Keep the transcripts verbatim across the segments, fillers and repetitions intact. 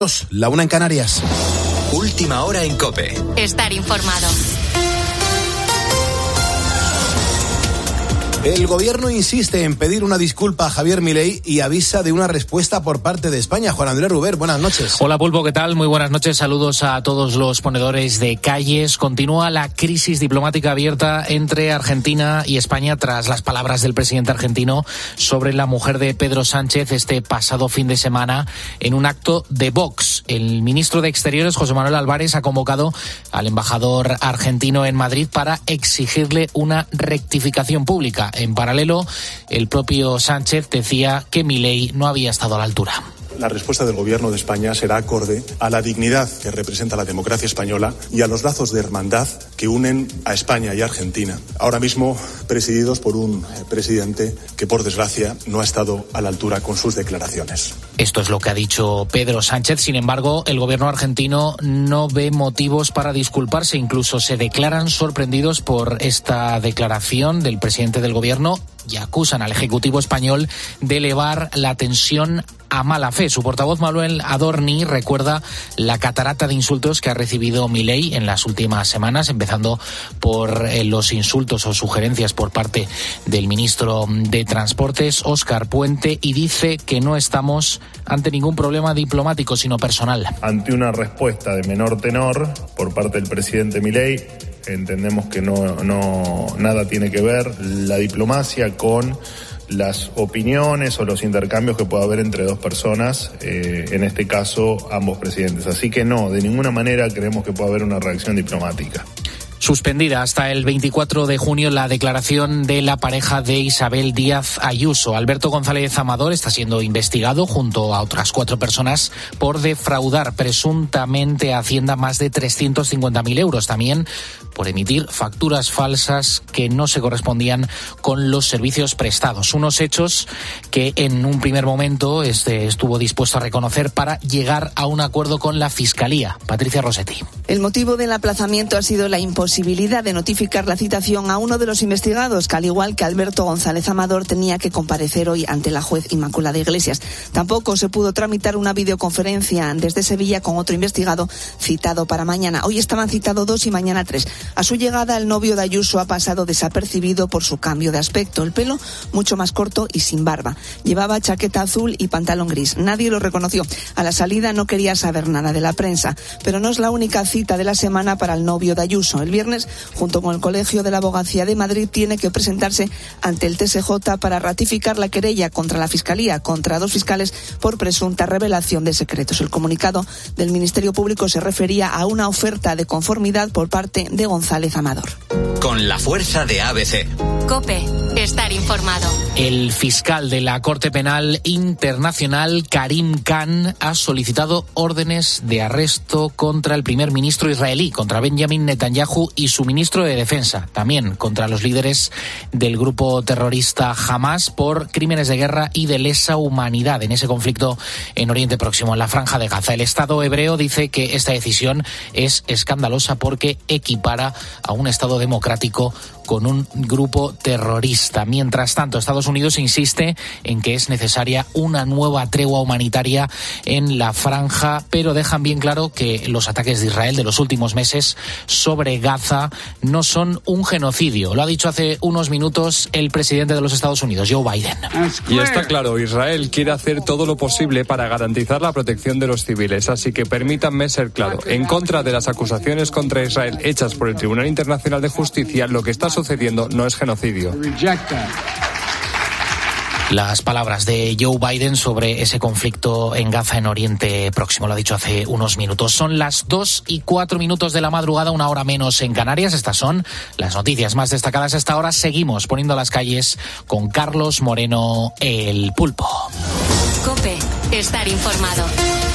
La una en Canarias. Última hora en COPE. Estar informado. El gobierno insiste en pedir una disculpa a Javier Milei y avisa de una respuesta por parte de España. Juan Andrés Ruber, buenas noches. Hola Pulpo, ¿qué tal? Muy buenas noches. Saludos a todos los ponedores de calles. Continúa la crisis diplomática abierta entre Argentina y España tras las palabras del presidente argentino sobre la mujer de Pedro Sánchez este pasado fin de semana en un acto de Vox. El ministro de Exteriores, José Manuel Álvarez, ha convocado al embajador argentino en Madrid para exigirle una rectificación pública. En paralelo, el propio Sánchez decía que Milei no había estado a la altura. La respuesta del Gobierno de España será acorde a la dignidad que representa la democracia española y a los lazos de hermandad que unen a España y a Argentina, ahora mismo presididos por un presidente que, por desgracia, no ha estado a la altura con sus declaraciones. Esto es lo que ha dicho Pedro Sánchez. Sin embargo, el gobierno argentino no ve motivos para disculparse. Incluso se declaran sorprendidos por esta declaración del presidente del gobierno y acusan al Ejecutivo español de elevar la tensión a mala fe. Su portavoz Manuel Adorni recuerda la catarata de insultos que ha recibido Milei en las últimas semanas, empezando por eh, los insultos o sugerencias por parte del ministro de Transportes, Óscar Puente, y dice que no estamos ante ningún problema diplomático, sino personal. Ante una respuesta de menor tenor por parte del presidente Milei, entendemos que no, no nada tiene que ver la diplomacia con las opiniones o los intercambios que pueda haber entre dos personas, eh, en este caso ambos presidentes. Así que no, de ninguna manera creemos que pueda haber una reacción diplomática. Suspendida hasta el veinticuatro de junio la declaración de la pareja de Isabel Díaz Ayuso. Alberto González Amador está siendo investigado junto a otras cuatro personas por defraudar presuntamente a Hacienda más de trescientos cincuenta mil euros. También por emitir facturas falsas que no se correspondían con los servicios prestados. Unos hechos que en un primer momento este estuvo dispuesto a reconocer para llegar a un acuerdo con la Fiscalía. Patricia Rossetti. El motivo del aplazamiento ha sido la imposibilidad de notificar la citación a uno de los investigados, que al igual que Alberto González Amador tenía que comparecer hoy ante la juez Inmaculada Iglesias. Tampoco se pudo tramitar una videoconferencia desde Sevilla con otro investigado citado para mañana. Hoy estaban citados dos y mañana tres. A su llegada, el novio de Ayuso ha pasado desapercibido por su cambio de aspecto. El pelo mucho más corto y sin barba. Llevaba chaqueta azul y pantalón gris. Nadie lo reconoció. A la salida no quería saber nada de la prensa. Pero no es la única cita de la semana para el novio de Ayuso. El viernes, junto con el Colegio de la Abogacía de Madrid, tiene que presentarse ante el T S J para ratificar la querella contra la Fiscalía, contra dos fiscales por presunta revelación de secretos. El comunicado del Ministerio Público se refería a una oferta de conformidad por parte de González Amador. Con la fuerza de A B C. COPE. Estar informado. El fiscal de la Corte Penal Internacional, Karim Khan, ha solicitado órdenes de arresto contra el primer ministro israelí, contra Benjamin Netanyahu y su ministro de Defensa, también contra los líderes del grupo terrorista Hamas por crímenes de guerra y de lesa humanidad en ese conflicto en Oriente Próximo, en la Franja de Gaza. El Estado hebreo dice que esta decisión es escandalosa porque equipara a un Estado democrático con un grupo terrorista. Mientras tanto, Estados Unidos insiste en que es necesaria una nueva tregua humanitaria en la franja, pero dejan bien claro que los ataques de Israel de los últimos meses sobre Gaza no son un genocidio. Lo ha dicho hace unos minutos el presidente de los Estados Unidos, Joe Biden. Y está claro, Israel quiere hacer todo lo posible para garantizar la protección de los civiles, así que permítanme ser claro, en contra de las acusaciones contra Israel hechas por el Tribunal Internacional de Justicia, lo que está sucediendo no es genocidio. Las palabras de Joe Biden sobre ese conflicto en Gaza, en Oriente Próximo, lo ha dicho hace unos minutos. Son las dos y cuatro minutos de la madrugada, una hora menos en Canarias. Estas son las noticias más destacadas a esta hora. Seguimos poniendo las calles con Carlos Moreno, el Pulpo. COPE. Estar informado.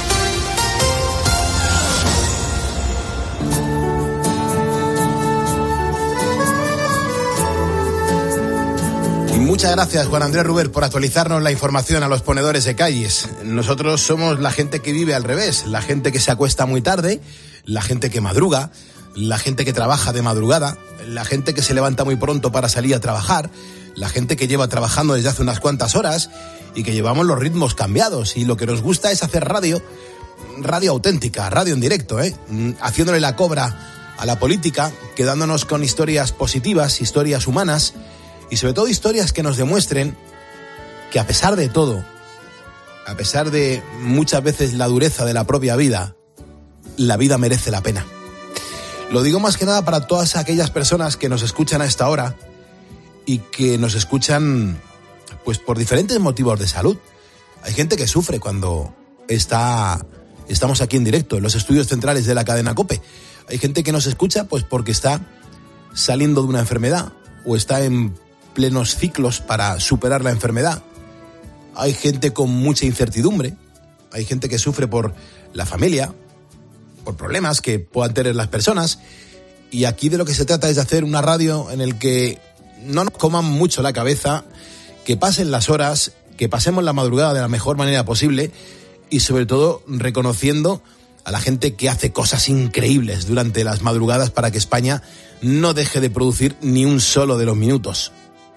Muchas gracias, Juan Andrés Ruber, por actualizarnos la información a los ponedores de calles. Nosotros somos la gente que vive al revés, la gente que se acuesta muy tarde, la gente que madruga, la gente que trabaja de madrugada, la gente que se levanta muy pronto para salir a trabajar, la gente que lleva trabajando desde hace unas cuantas horas y que llevamos los ritmos cambiados y lo que nos gusta es hacer radio radio auténtica, radio en directo, ¿eh? Haciéndole la cobra a la política, quedándonos con historias positivas, historias humanas y sobre todo historias que nos demuestren que a pesar de todo, a pesar de muchas veces la dureza de la propia vida, la vida merece la pena. Lo digo más que nada para todas aquellas personas que nos escuchan a esta hora y que nos escuchan pues por diferentes motivos de salud. Hay gente que sufre cuando está, estamos aquí en directo en los estudios centrales de la cadena COPE. Hay gente que nos escucha pues porque está saliendo de una enfermedad o está en plenos ciclos para superar la enfermedad. Hay gente con mucha incertidumbre, hay gente que sufre por la familia, por problemas que puedan tener las personas, y aquí de lo que se trata es de hacer una radio en el que no nos coman mucho la cabeza, que pasen las horas, que pasemos la madrugada de la mejor manera posible y sobre todo reconociendo a la gente que hace cosas increíbles durante las madrugadas para que España no deje de producir ni un solo de los minutos.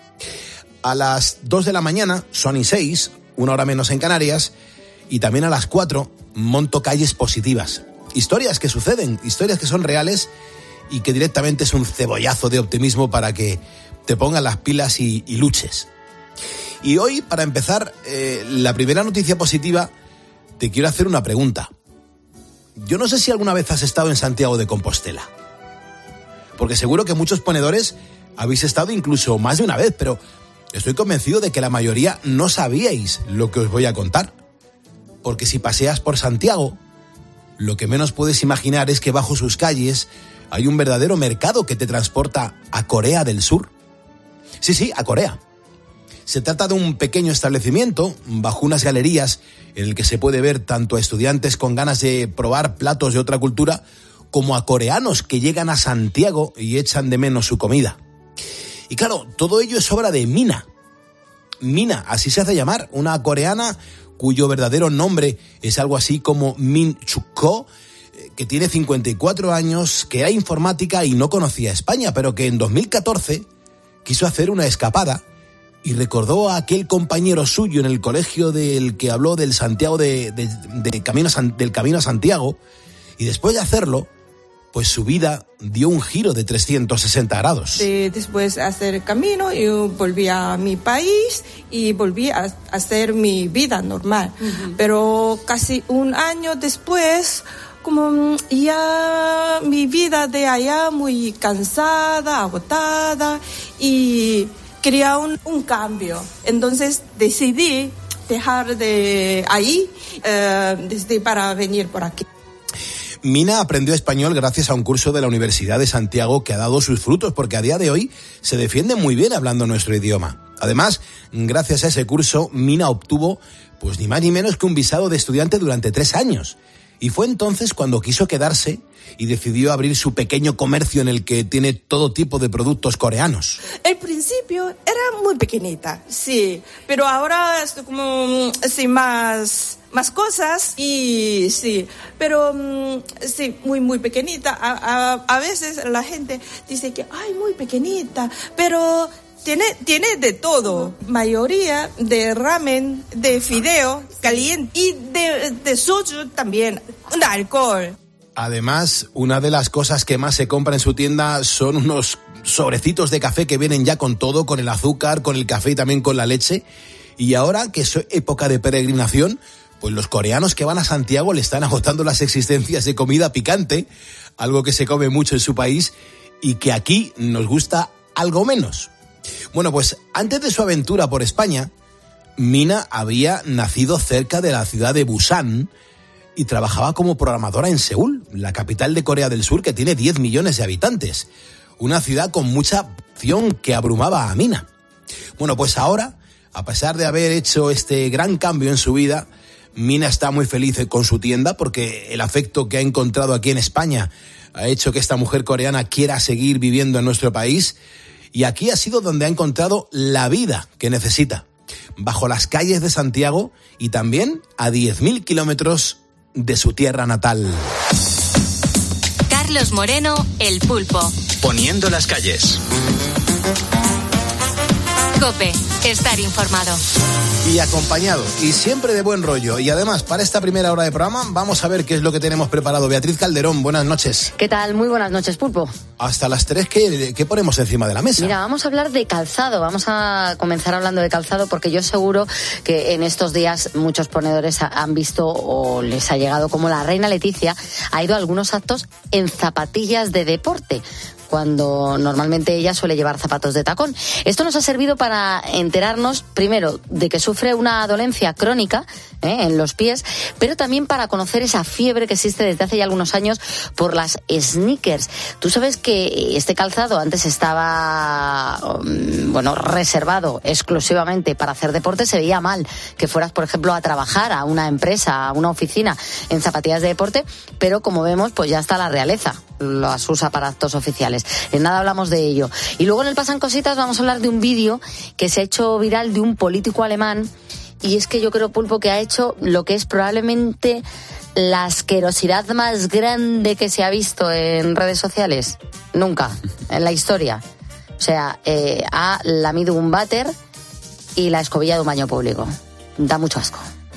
A las dos de la mañana, son y seis, una hora menos en Canarias, y también a las cuatro monto calles positivas. Historias que suceden, historias que son reales y que directamente es un cebollazo de optimismo para que te pongan las pilas y, y luches. Y hoy, para empezar, eh, la primera noticia positiva, te quiero hacer una pregunta. Yo no sé si alguna vez has estado en Santiago de Compostela, porque seguro que muchos ponedores habéis estado incluso más de una vez, pero estoy convencido de que la mayoría no sabíais lo que os voy a contar. Porque si paseas por Santiago, lo que menos puedes imaginar es que bajo sus calles hay un verdadero mercado que te transporta a Corea del Sur. Sí, sí, a Corea. Se trata de un pequeño establecimiento bajo unas galerías en el que se puede ver tanto a estudiantes con ganas de probar platos de otra cultura como a coreanos que llegan a Santiago y echan de menos su comida. Y claro, todo ello es obra de Mina. Mina, así se hace llamar, una coreana cuyo verdadero nombre es algo así como Min Chuk-ko, que tiene cincuenta y cuatro años, que era informática y no conocía España, pero que en dos mil catorce quiso hacer una escapada y recordó a aquel compañero suyo en el colegio del que habló del Santiago de, de, de Camino, del Camino a Santiago, y después de hacerlo, pues su vida dio un giro de trescientos sesenta grados. De, después de hacer el camino, yo volví a mi país y volví a hacer mi vida normal. Uh-huh. Pero casi un año después, como ya mi vida de allá muy cansada, agotada, y quería un, un cambio. Entonces decidí dejar de ahí, eh, desde para venir por aquí. Mina aprendió español gracias a un curso de la Universidad de Santiago que ha dado sus frutos, porque a día de hoy se defiende muy bien hablando nuestro idioma. Además, gracias a ese curso, Mina obtuvo pues ni más ni menos que un visado de estudiante durante tres años. Y fue entonces cuando quiso quedarse y decidió abrir su pequeño comercio en el que tiene todo tipo de productos coreanos. Al principio era muy pequeñita, sí, pero ahora estoy como sí, más, más cosas y sí, pero sí, muy, muy pequeñita. A, a, a veces la gente dice que, ay, muy pequeñita, pero Tiene, tiene de todo, mayoría de ramen, de fideo caliente y de, de soju también, de alcohol. Además, una de las cosas que más se compra en su tienda son unos sobrecitos de café que vienen ya con todo, con el azúcar, con el café y también con la leche. Y ahora que es época de peregrinación, pues los coreanos que van a Santiago le están agotando las existencias de comida picante, algo que se come mucho en su país y que aquí nos gusta algo menos. Bueno, pues antes de su aventura por España, Mina había nacido cerca de la ciudad de Busan y trabajaba como programadora en Seúl, la capital de Corea del Sur, que tiene diez millones de habitantes. Una ciudad con mucha acción que abrumaba a Mina. Bueno, pues ahora, a pesar de haber hecho este gran cambio en su vida, Mina está muy feliz con su tienda porque el afecto que ha encontrado aquí en España ha hecho que esta mujer coreana quiera seguir viviendo en nuestro país. Y aquí ha sido donde ha encontrado la vida que necesita, bajo las calles de Santiago y también a diez mil kilómetros de su tierra natal. Carlos Moreno, El Pulpo. Poniendo las calles. COPE. estar informado. Y acompañado, y siempre de buen rollo. Y además, para esta primera hora de programa, vamos a ver qué es lo que tenemos preparado. Beatriz Calderón, buenas noches. ¿Qué tal? Muy buenas noches, Pulpo. Hasta las tres, ¿qué, qué ponemos encima de la mesa? Mira, vamos a hablar de calzado. Vamos a comenzar hablando de calzado porque yo seguro que en estos días muchos ponedores han visto o les ha llegado como la reina Leticia ha ido a algunos actos en zapatillas de deporte, cuando normalmente ella suele llevar zapatos de tacón. Esto nos ha servido para enterarnos, primero, de que sufre una dolencia crónica ¿eh? en los pies, pero también para conocer esa fiebre que existe desde hace ya algunos años por las sneakers. Tú sabes que este calzado antes estaba, bueno, reservado exclusivamente para hacer deporte. Se veía mal que fueras, por ejemplo, a trabajar a una empresa, a una oficina en zapatillas de deporte, pero como vemos, pues ya está la realeza. Las usa para actos oficiales. En nada hablamos de ello. Y luego en el Pasan Cositas vamos a hablar de un vídeo que se ha hecho viral de un político alemán, y es que yo creo, Pulpo, que ha hecho lo que es probablemente la asquerosidad más grande que se ha visto en redes sociales. Nunca, en la historia. O sea, eh, ha lamido un váter y la escobilla de un baño público. Da mucho asco.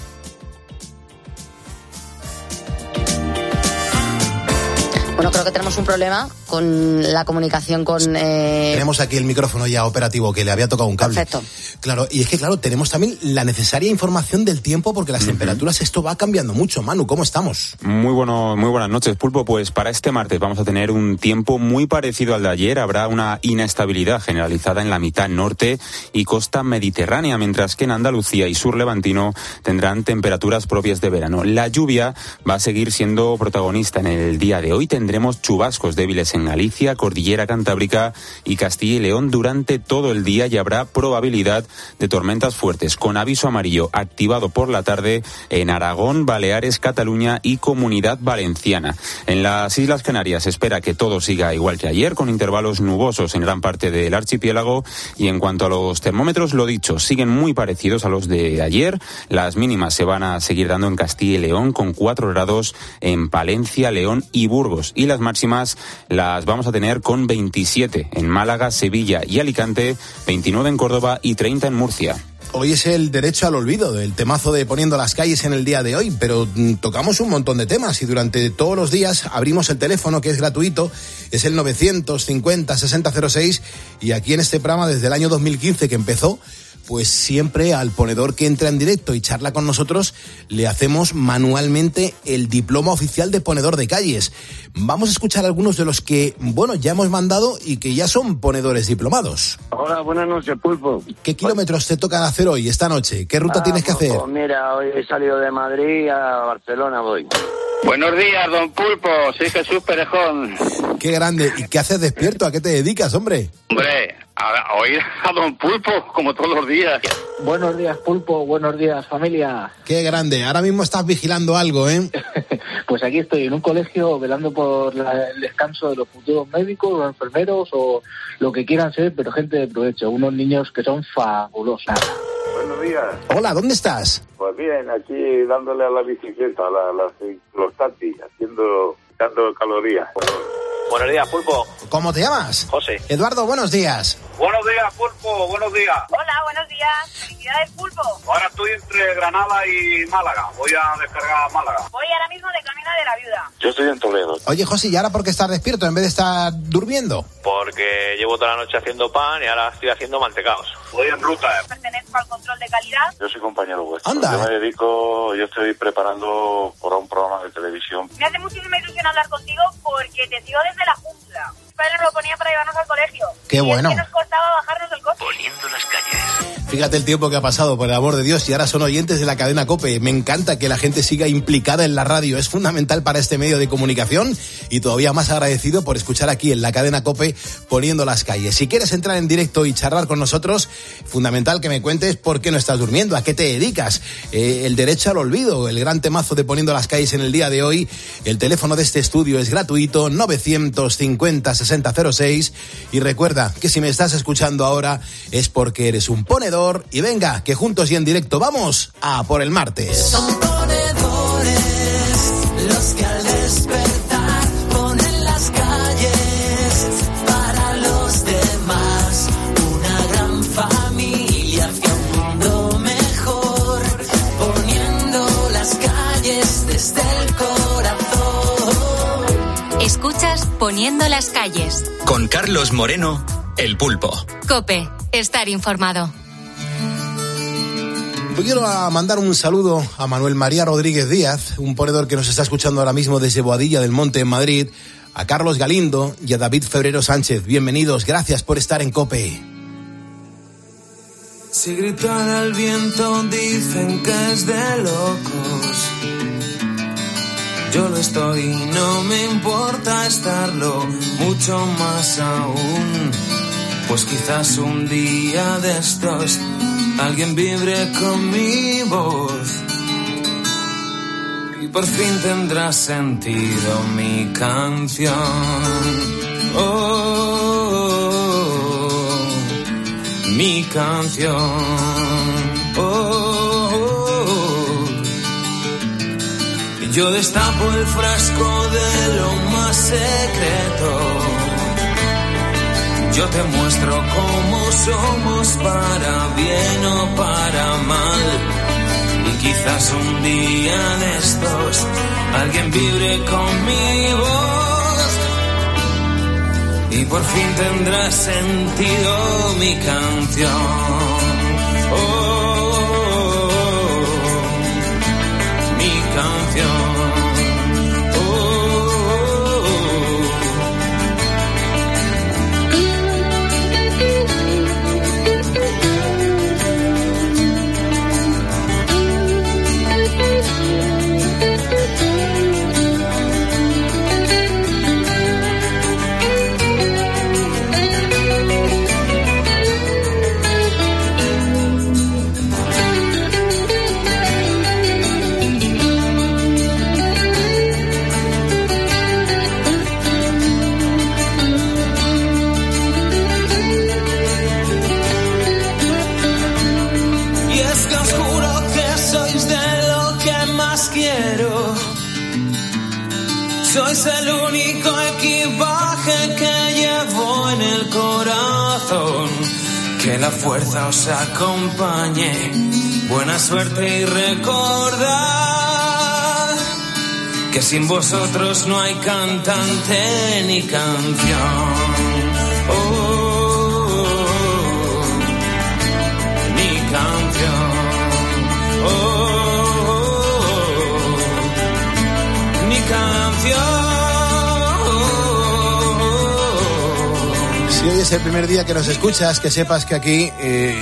Bueno, creo que tenemos un problema con la comunicación con... Eh... Tenemos aquí el micrófono ya operativo, que le había tocado un cable. Perfecto. Claro, y es que, claro, tenemos también la necesaria información del tiempo, porque las uh-huh. temperaturas, esto va cambiando mucho. Manu, ¿cómo estamos? Muy bueno, muy buenas noches, Pulpo. Pues para este martes vamos a tener un tiempo muy parecido al de ayer. Habrá una inestabilidad generalizada en la mitad norte y costa mediterránea, mientras que en Andalucía y sur levantino tendrán temperaturas propias de verano. La lluvia va a seguir siendo protagonista en el día de hoy. Tendremos chubascos débiles en Galicia, Cordillera Cantábrica y Castilla y León durante todo el día, y habrá probabilidad de tormentas fuertes, con aviso amarillo activado por la tarde en Aragón, Baleares, Cataluña y Comunidad Valenciana. En las Islas Canarias se espera que todo siga igual que ayer, con intervalos nubosos en gran parte del archipiélago. Y en cuanto a los termómetros, lo dicho, siguen muy parecidos a los de ayer. Las mínimas se van a seguir dando en Castilla y León, con cuatro grados en Palencia, León y Burgos. Y las máximas las vamos a tener con veintisiete en Málaga, Sevilla y Alicante, veintinueve en Córdoba y treinta en Murcia. Hoy es el derecho al olvido, el temazo de Poniendo las calles en el día de hoy, pero mm, tocamos un montón de temas y durante todos los días abrimos el teléfono, que es gratuito, es el novecientos cincuenta sesenta cero seis, y aquí en este programa desde el año dos mil quince que empezó, pues siempre al ponedor que entra en directo y charla con nosotros le hacemos manualmente el diploma oficial de ponedor de calles. Vamos a escuchar algunos de los que, bueno, ya hemos mandado y que ya son ponedores diplomados. Hola, buenas noches, Pulpo. ¿Qué kilómetros te toca hacer hoy, esta noche? ¿Qué ruta ah, tienes que pues, hacer? Pues mira, hoy he salido de Madrid a Barcelona voy. Buenos días, don Pulpo, soy Jesús Perejón. Qué grande. ¿Y qué haces despierto? ¿A qué te dedicas, hombre? Hombre, a oír a don Pulpo, como todos los días. Buenos días, Pulpo, buenos días, familia. Qué grande. Ahora mismo estás vigilando algo, ¿eh? Pues aquí estoy, en un colegio, velando por la, el descanso de los futuros médicos, los enfermeros o lo que quieran ser, pero gente de provecho, unos niños que son fabulosos. Buenos días. Hola, ¿dónde estás? Pues bien, aquí dándole a la bicicleta, a la, la, los tatis, haciendo, dando calorías. Buenos días, Pulpo. ¿Cómo te llamas? José. Eduardo, buenos días. Buenos días, Pulpo, buenos días. Hola, buenos días. Felicidades, Pulpo. Ahora estoy entre Granada y Málaga. Voy a descargar Málaga. Voy ahora mismo de camino de la Viuda. Yo estoy en Toledo. Oye, José, ¿y ahora por qué estás despierto en vez de estar durmiendo? Porque llevo toda la noche haciendo pan y ahora estoy haciendo mantecaos. Voy en ruta. Pertenezco al control de calidad. Yo soy compañero vuestro. Anda. Yo me dedico, yo estoy preparando para un programa de televisión. Me hace muchísima ilusión hablar contigo porque te sigo desde la jungla. Mis padres nos lo ponían para llevarnos al colegio. Qué y bueno. Es que nos costaba bajarnos del coche. Poniendo las calles. Fíjate el tiempo que ha pasado, por el amor de Dios, y ahora son oyentes de la cadena COPE. Me encanta que la gente siga implicada en la radio, es fundamental para este medio de comunicación, y todavía más agradecido por escuchar aquí en la cadena COPE Poniendo las calles. Si quieres entrar en directo y charlar con nosotros, fundamental que me cuentes por qué no estás durmiendo, a qué te dedicas, eh, el derecho al olvido, el gran temazo de Poniendo las calles en el día de hoy. El teléfono de este estudio es gratuito, novecientos cincuenta sesenta cero seis, y recuerda que si me estás escuchando ahora es porque eres un ponedor. Y venga, que juntos y en directo vamos a por el martes. Son ponedores los que al despertar ponen las calles para los demás. Una gran familia escuchas Poniendo las calles. Con Carlos Moreno, El Pulpo. COPE, estar informado. Quiero a mandar un saludo a Manuel María Rodríguez Díaz, un ponedor que nos está escuchando ahora mismo desde Boadilla del Monte en Madrid, a Carlos Galindo y a David Febrero Sánchez. Bienvenidos, gracias por estar en COPE. Si gritar al viento dicen que es de locos, yo lo estoy y no me importa estarlo, mucho más aún, pues quizás un día de estos alguien vibre con mi voz y por fin tendrá sentido mi canción. Oh, oh, oh, mi canción. Oh, oh, oh. Yo destapo el frasco de lo más secreto. Yo te muestro cómo somos para bien o para mal. Y quizás un día de estos alguien vibre con mi voz y por fin tendrá sentido mi canción. Oh, oh, oh, mi canción. Sois el único equipaje que llevo en el corazón. Que la fuerza os acompañe. Buena suerte y recordad que sin vosotros no hay cantante ni canción. Oh, oh, oh, ni canción. Oh, oh, oh, ni canción. Si hoy es el primer día que nos escuchas, que sepas que aquí eh,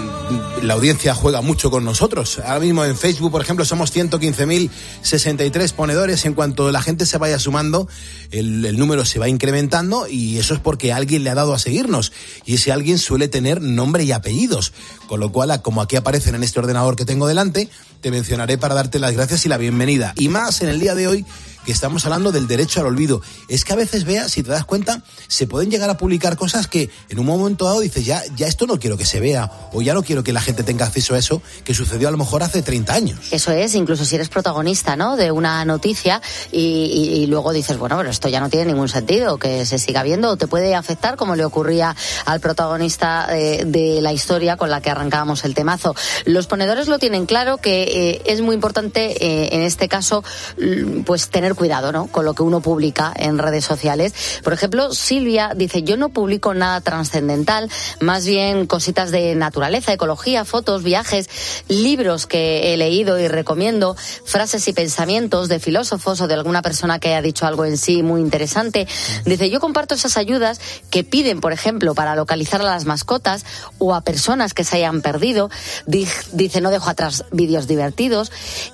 la audiencia juega mucho con nosotros. Ahora mismo en Facebook, por ejemplo, somos ciento quince mil sesenta y tres ponedores. En cuanto la gente se vaya sumando, el, el número se va incrementando y eso es porque alguien le ha dado a seguirnos. Y ese alguien suele tener nombre y apellidos. Con lo cual, como aquí aparecen en este ordenador que tengo delante, te mencionaré para darte las gracias y la bienvenida. Y más en el día de hoy, que estamos hablando del derecho al olvido. Es que a veces, Bea, si te das cuenta, se pueden llegar a publicar cosas que en un momento dado dices, ya, ya esto no quiero que se vea, o ya no quiero que la gente tenga acceso a eso, que sucedió a lo mejor hace treinta años. Eso es, incluso si eres protagonista, ¿no?, de una noticia y, y, y luego dices, bueno, pero esto ya no tiene ningún sentido, que se siga viendo, o te puede afectar, como le ocurría al protagonista de, de la historia con la que arrancábamos el temazo. Los ponedores lo tienen claro, que eh, es muy importante, eh, en este caso, pues tener cuidado, ¿no?, con lo que uno publica en redes sociales. Por ejemplo, Silvia dice, yo no publico nada trascendental, más bien cositas de naturaleza, ecología, fotos, viajes, libros que he leído y recomiendo, frases y pensamientos de filósofos o de alguna persona que haya dicho algo en sí muy interesante. Dice, yo comparto esas ayudas que piden, por ejemplo, para localizar a las mascotas o a personas que se hayan perdido. Dice, no dejo atrás vídeos divertidos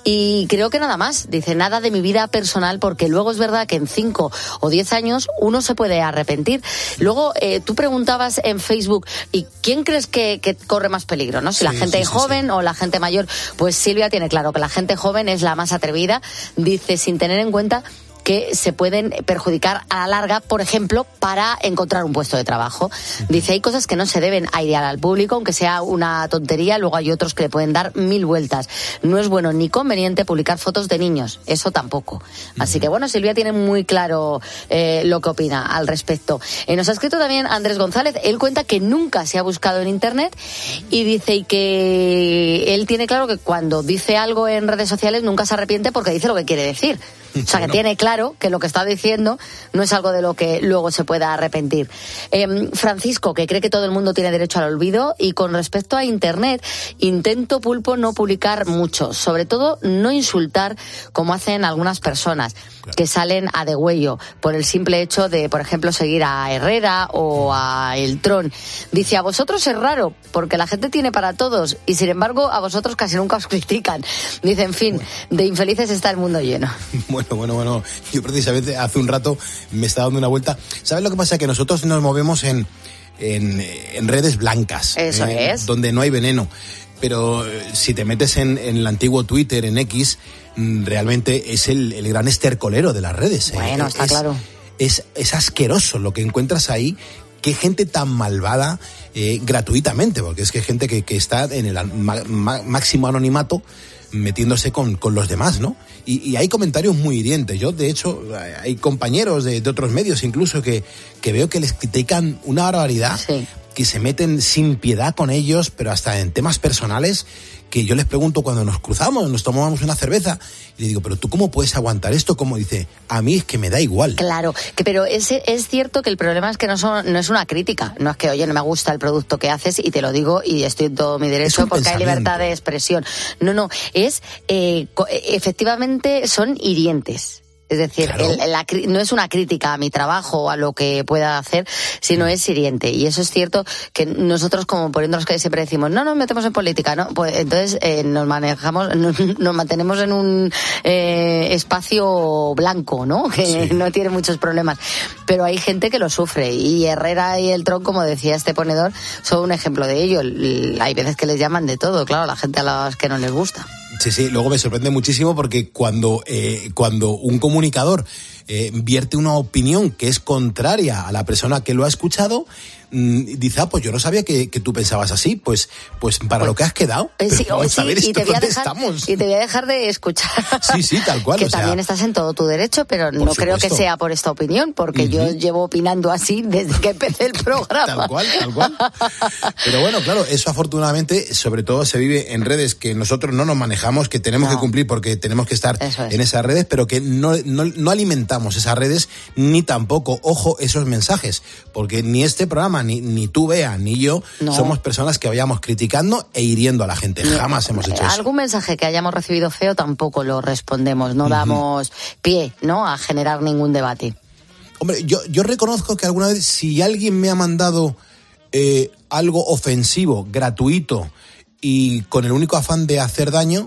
y creo que nada más. Dice, nada de mi vida personal, porque luego es verdad que en cinco o diez años uno se puede arrepentir. Luego, eh, tú preguntabas en Facebook, ¿y quién crees que, que corre más peligro, no? Si sí, la gente sí, sí, joven sí. o la gente mayor. Pues Silvia tiene claro que la gente joven es la más atrevida. Dice, sin tener en cuenta que se pueden perjudicar a la larga, por ejemplo, para encontrar un puesto de trabajo. Dice, hay cosas que no se deben airear al público, aunque sea una tontería, luego hay otros que le pueden dar mil vueltas. No es bueno ni conveniente publicar fotos de niños, eso tampoco. Así que bueno, Silvia tiene muy claro eh, lo que opina al respecto. Eh, nos ha escrito también Andrés González, él cuenta que nunca se ha buscado en internet y dice y que él tiene claro que cuando dice algo en redes sociales nunca se arrepiente porque dice lo que quiere decir. O sea, que tiene claro que lo que está diciendo no es algo de lo que luego se pueda arrepentir. Eh, Francisco, que cree que todo el mundo tiene derecho al olvido, y con respecto a Internet, intento, Pulpo, no publicar mucho, sobre todo no insultar como hacen algunas personas que salen a degüello por el simple hecho de, por ejemplo, seguir a Herrera o a El Tron. Dice, a vosotros es raro, porque la gente tiene para todos, y sin embargo a vosotros casi nunca os critican. Dice, en fin, de infelices está el mundo lleno. Bueno, bueno, bueno, yo precisamente hace un rato me estaba dando una vuelta. ¿Sabes lo que pasa? Que nosotros nos movemos en, en, en redes blancas. Eso eh, es. Donde no hay veneno. Pero eh, si te metes en, en el antiguo Twitter, en X, realmente es el, el gran estercolero de las redes. Bueno, eh. está es, claro. Es, es asqueroso lo que encuentras ahí. Qué gente tan malvada eh, gratuitamente, porque es que hay gente que, que está en el ma, ma, máximo anonimato metiéndose con, con los demás, ¿no? Y, y hay comentarios muy hirientes. Yo, de hecho, hay compañeros de, de otros medios incluso que, que veo que les critican una barbaridad, sí. que se meten sin piedad con ellos, pero hasta en temas personales, que yo les pregunto cuando nos cruzamos, nos tomamos una cerveza, y le digo, pero ¿tú cómo puedes aguantar esto? Como dice, a mí es que me da igual. Claro, que, pero es, es cierto que el problema es que no, son, no es una crítica, no es que, oye, no me gusta el producto que haces y te lo digo y estoy en todo mi derecho porque hay libertad de expresión. No, no, es, eh, efectivamente son hirientes. Es decir, claro. el, la, no es una crítica a mi trabajo o a lo que pueda hacer, sino es hiriente. Y eso es cierto que nosotros, como poniéndonos que siempre decimos, no nos metemos en política, ¿no? Pues entonces eh, nos manejamos, nos, nos mantenemos en un eh, espacio blanco, ¿no? Que sí. no tiene muchos problemas. Pero hay gente que lo sufre. Y Herrera y El Tron, como decía este ponedor, son un ejemplo de ello. Hay veces que les llaman de todo, claro, a la gente a las que no les gusta. Sí, sí, luego me sorprende muchísimo porque cuando, eh, cuando un comunicador eh, vierte una opinión que es contraria a la persona que lo ha escuchado, mmm, dice, ah, pues yo no sabía que, que tú pensabas así, pues, pues para pues, lo que has quedado. Eh, sí, pero vamos sí, a ver, y, te voy a dejar, estamos. y te voy a dejar de escuchar. Sí, sí, tal cual. Que o sea, también estás en todo tu derecho, pero no supuesto. creo que sea por esta opinión, porque uh-huh. yo llevo opinando así desde que empecé el programa. Tal cual, tal cual. Pero bueno, claro, eso afortunadamente, sobre todo se vive en redes que nosotros no nos manejamos, que tenemos no. que cumplir porque tenemos que estar es. en esas redes, pero que no, no, no alimentamos esas redes, ni tampoco, ojo, esos mensajes, porque ni este programa, ni, ni tú, Bea, ni yo, no. somos personas que vayamos criticando e hiriendo a la gente. No. Jamás hemos hecho eso. Algún mensaje que hayamos recibido feo tampoco lo respondemos, no uh-huh. damos pie, ¿no?, a generar ningún debate. Hombre, yo, yo reconozco que alguna vez, si alguien me ha mandado eh, algo ofensivo, gratuito, y con el único afán de hacer daño,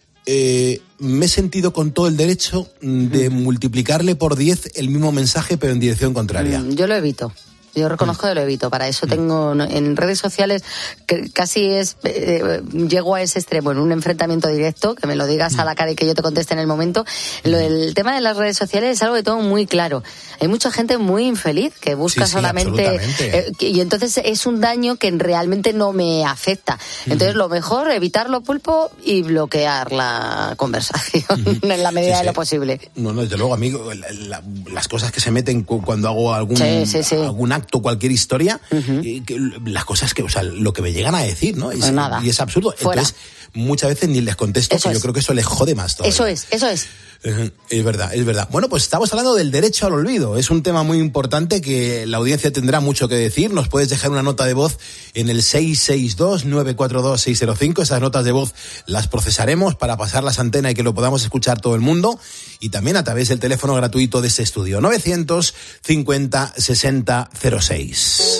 eh, me he sentido con todo el derecho de mm. multiplicarle por diez el mismo mensaje, pero en dirección contraria. Mm, yo lo evito. Yo reconozco que lo evito. Para eso tengo en redes sociales que casi es eh, llego a ese extremo en un enfrentamiento directo, que me lo digas a la cara y que yo te conteste en el momento. Lo, el tema de las redes sociales es algo que tengo muy claro. Hay mucha gente muy infeliz que busca sí, sí, solamente eh, y entonces es un daño que realmente no me afecta. Entonces uh-huh. lo mejor evitarlo, Pulpo, y bloquear la conversación uh-huh. en la medida sí, sí. de lo posible. No, no, desde luego, amigo, la, la, las cosas que se meten cuando hago algún sí, sí, sí. algún acto, cualquier historia, uh-huh. eh, que, las cosas que, o sea, lo que me llegan a decir, ¿no? Y, pues nada. y es absurdo. Fuera. Entonces, muchas veces ni les contesto, que yo creo que eso les jode más todavía. Eso es, eso es. Es verdad, es verdad. Bueno, pues estamos hablando del derecho al olvido. Es un tema muy importante que la audiencia tendrá mucho que decir. Nos puedes dejar una nota de voz en el seis seis dos, nueve cuatro dos, seis cero cinco. Esas notas de voz las procesaremos para pasarlas a antena y que lo podamos escuchar todo el mundo. Y también a través del teléfono gratuito de este estudio, novecientos cincuenta, sesenta, cero seis.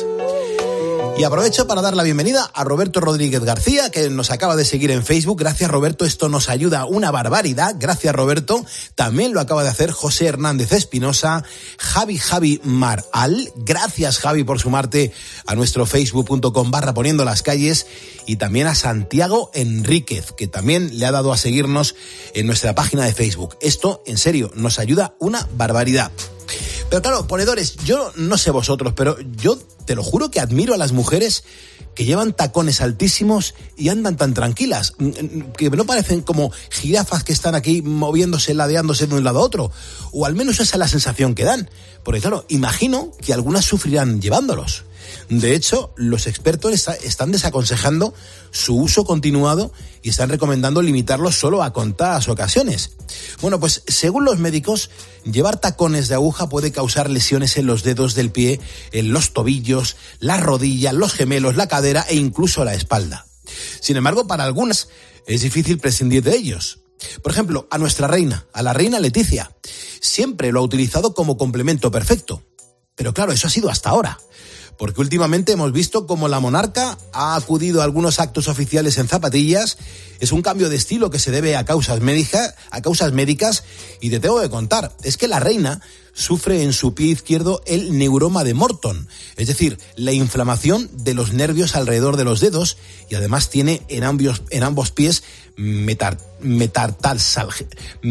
Y aprovecho para dar la bienvenida a Roberto Rodríguez García, que nos acaba de seguir en Facebook. Gracias, Roberto, esto nos ayuda una barbaridad. Gracias, Roberto. También lo acaba de hacer José Hernández Espinosa, Javi Javi Maral. Gracias, Javi, por sumarte a nuestro facebook.com barra poniendo las calles. Y también a Santiago Enríquez, que también le ha dado a seguirnos en nuestra página de Facebook. Esto, en serio, nos ayuda una barbaridad. Pero claro, ponedores, yo no sé vosotros, pero yo te lo juro que admiro a las mujeres que llevan tacones altísimos y andan tan tranquilas, que no parecen como jirafas que están aquí moviéndose, ladeándose de un lado a otro, o al menos esa es la sensación que dan, porque claro, imagino que algunas sufrirán llevándolos. De hecho, los expertos está, están desaconsejando su uso continuado y están recomendando limitarlo solo a contadas ocasiones. Bueno, pues según los médicos, llevar tacones de aguja puede causar lesiones en los dedos del pie, en los tobillos, las rodillas, los gemelos, la cadera e incluso la espalda. Sin embargo, para algunas es difícil prescindir de ellos. Por ejemplo, a nuestra reina, a la reina Leticia, siempre lo ha utilizado como complemento perfecto. Pero claro, eso ha sido hasta ahora, porque últimamente hemos visto cómo la monarca ha acudido a algunos actos oficiales en zapatillas. Es un cambio de estilo que se debe a causas médicas, a causas médicas, y te tengo que contar, es que la reina sufre en su pie izquierdo el neuroma de Morton, es decir, la inflamación de los nervios alrededor de los dedos, y además tiene en ambos, en ambos pies metar, metatarsalgia,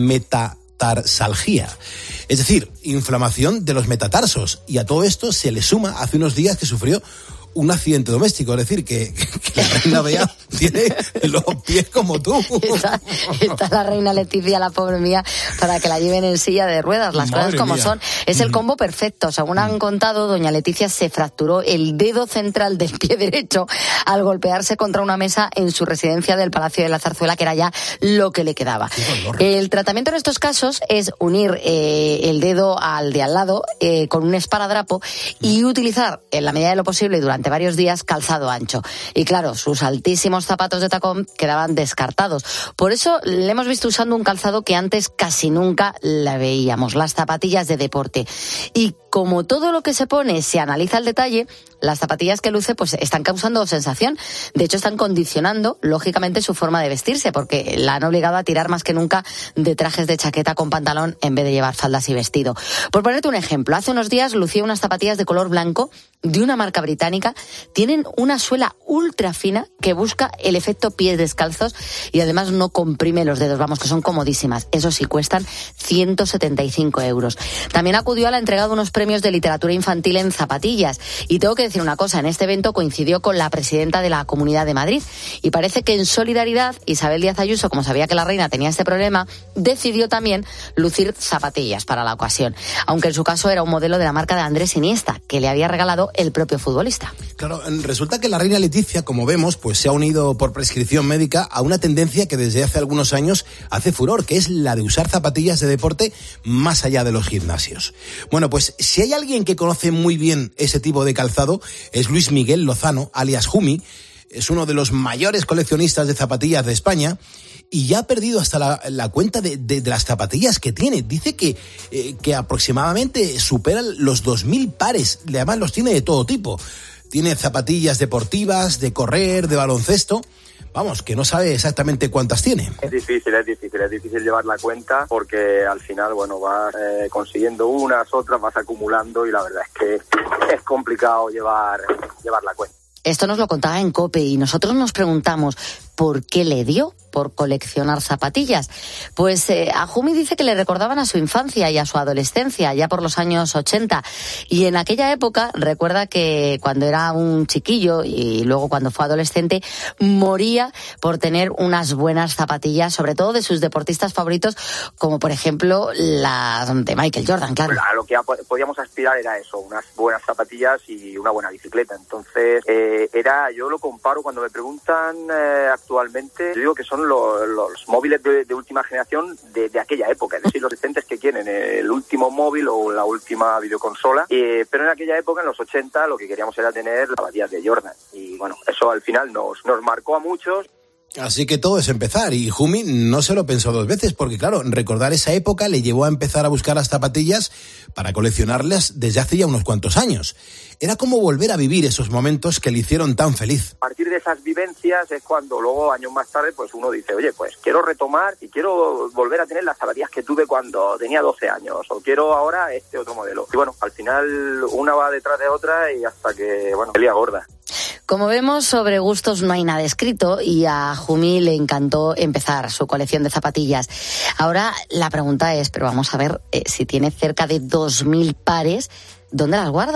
metatarsalgia, es decir, inflamación de los metatarsos, y a todo esto se le suma hace unos días que sufrió un accidente doméstico, es decir, que, que la reina Bea tiene los pies como tú. Está, está la reina Leticia, la pobre mía, para que la lleven en silla de ruedas, las Madre cosas como mía. Son. Es el combo perfecto. Según han contado, doña Leticia se fracturó el dedo central del pie derecho al golpearse contra una mesa en su residencia del Palacio de la Zarzuela, que era ya lo que le quedaba. El tratamiento en estos casos es unir eh, el dedo al de al lado eh, con un esparadrapo y utilizar, en la medida de lo posible, durante varios días, calzado ancho. Y claro, sus altísimos zapatos de tacón quedaban descartados. Por eso le hemos visto usando un calzado que antes casi nunca la veíamos, las zapatillas de deporte. Y como todo lo que se pone se analiza al detalle, las zapatillas que luce pues están causando sensación. De hecho, están condicionando, lógicamente, su forma de vestirse, porque la han obligado a tirar más que nunca de trajes de chaqueta con pantalón en vez de llevar faldas y vestido. Por ponerte un ejemplo, hace unos días lucía unas zapatillas de color blanco de una marca británica. Tienen una suela ultra fina que busca el efecto pies descalzos y además no comprime los dedos, vamos, que son comodísimas. Eso sí, cuestan ciento setenta y cinco euros. También acudió a la entrega de unos premios de literatura infantil en zapatillas. Y tengo que decir una cosa, en este evento coincidió con la presidenta de la Comunidad de Madrid y parece que en solidaridad Isabel Díaz Ayuso, como sabía que la reina tenía este problema, decidió también lucir zapatillas para la ocasión, aunque en su caso era un modelo de la marca de Andrés Iniesta, que le había regalado el propio futbolista. Claro, resulta que la reina Leticia, como vemos, pues se ha unido por prescripción médica a una tendencia que desde hace algunos años hace furor, que es la de usar zapatillas de deporte más allá de los gimnasios. Bueno, pues si hay alguien que conoce muy bien ese tipo de calzado, es Luis Miguel Lozano, alias Jumi. Es uno de los mayores coleccionistas de zapatillas de España y ya ha perdido hasta la, la cuenta de, de, de las zapatillas que tiene. Dice que, eh, que aproximadamente superan los dos mil pares. Además los tiene de todo tipo. Tiene zapatillas deportivas, de correr, de baloncesto. Vamos, que no sabe exactamente cuántas tiene. Es difícil, es difícil, es difícil llevar la cuenta porque al final, bueno, vas eh, consiguiendo unas, otras, vas acumulando y la verdad es que es complicado llevar, llevar la cuenta. Esto nos lo contaba en COPE y nosotros nos preguntamos ¿por qué le dio por coleccionar zapatillas? Pues eh, a Jumi dice que le recordaban a su infancia y a su adolescencia, ya por los años ochenta. Y en aquella época recuerda que cuando era un chiquillo y luego cuando fue adolescente, moría por tener unas buenas zapatillas, sobre todo de sus deportistas favoritos, como por ejemplo las de Michael Jordan, claro. A lo que podíamos aspirar era eso, unas buenas zapatillas y una buena bicicleta. Entonces, eh, era, yo lo comparo cuando me preguntan eh, actualmente, yo digo que son los, los móviles de, de última generación de, de aquella época, es decir, los decentes que quieren el último móvil o la última videoconsola, eh, pero en aquella época, en los ochenta, lo que queríamos era tener las zapatillas de Jordan. Y bueno, eso al final nos, nos marcó a muchos. Así que todo es empezar, y Jumi no se lo pensó dos veces, porque claro, recordar esa época le llevó a empezar a buscar las zapatillas para coleccionarlas desde hace ya unos cuantos años. Era como volver a vivir esos momentos que le hicieron tan feliz. A partir de esas vivencias es cuando luego, años más tarde, pues uno dice, oye, pues quiero retomar y quiero volver a tener las zapatillas que tuve cuando tenía doce años, o quiero ahora este otro modelo. Y bueno, al final una va detrás de otra y hasta que, bueno, pelea gorda. Como vemos, sobre gustos no hay nada escrito y a Jumi le encantó empezar su colección de zapatillas. Ahora la pregunta es, pero vamos a ver, eh, si tiene cerca de dos mil pares, ¿dónde las guarda?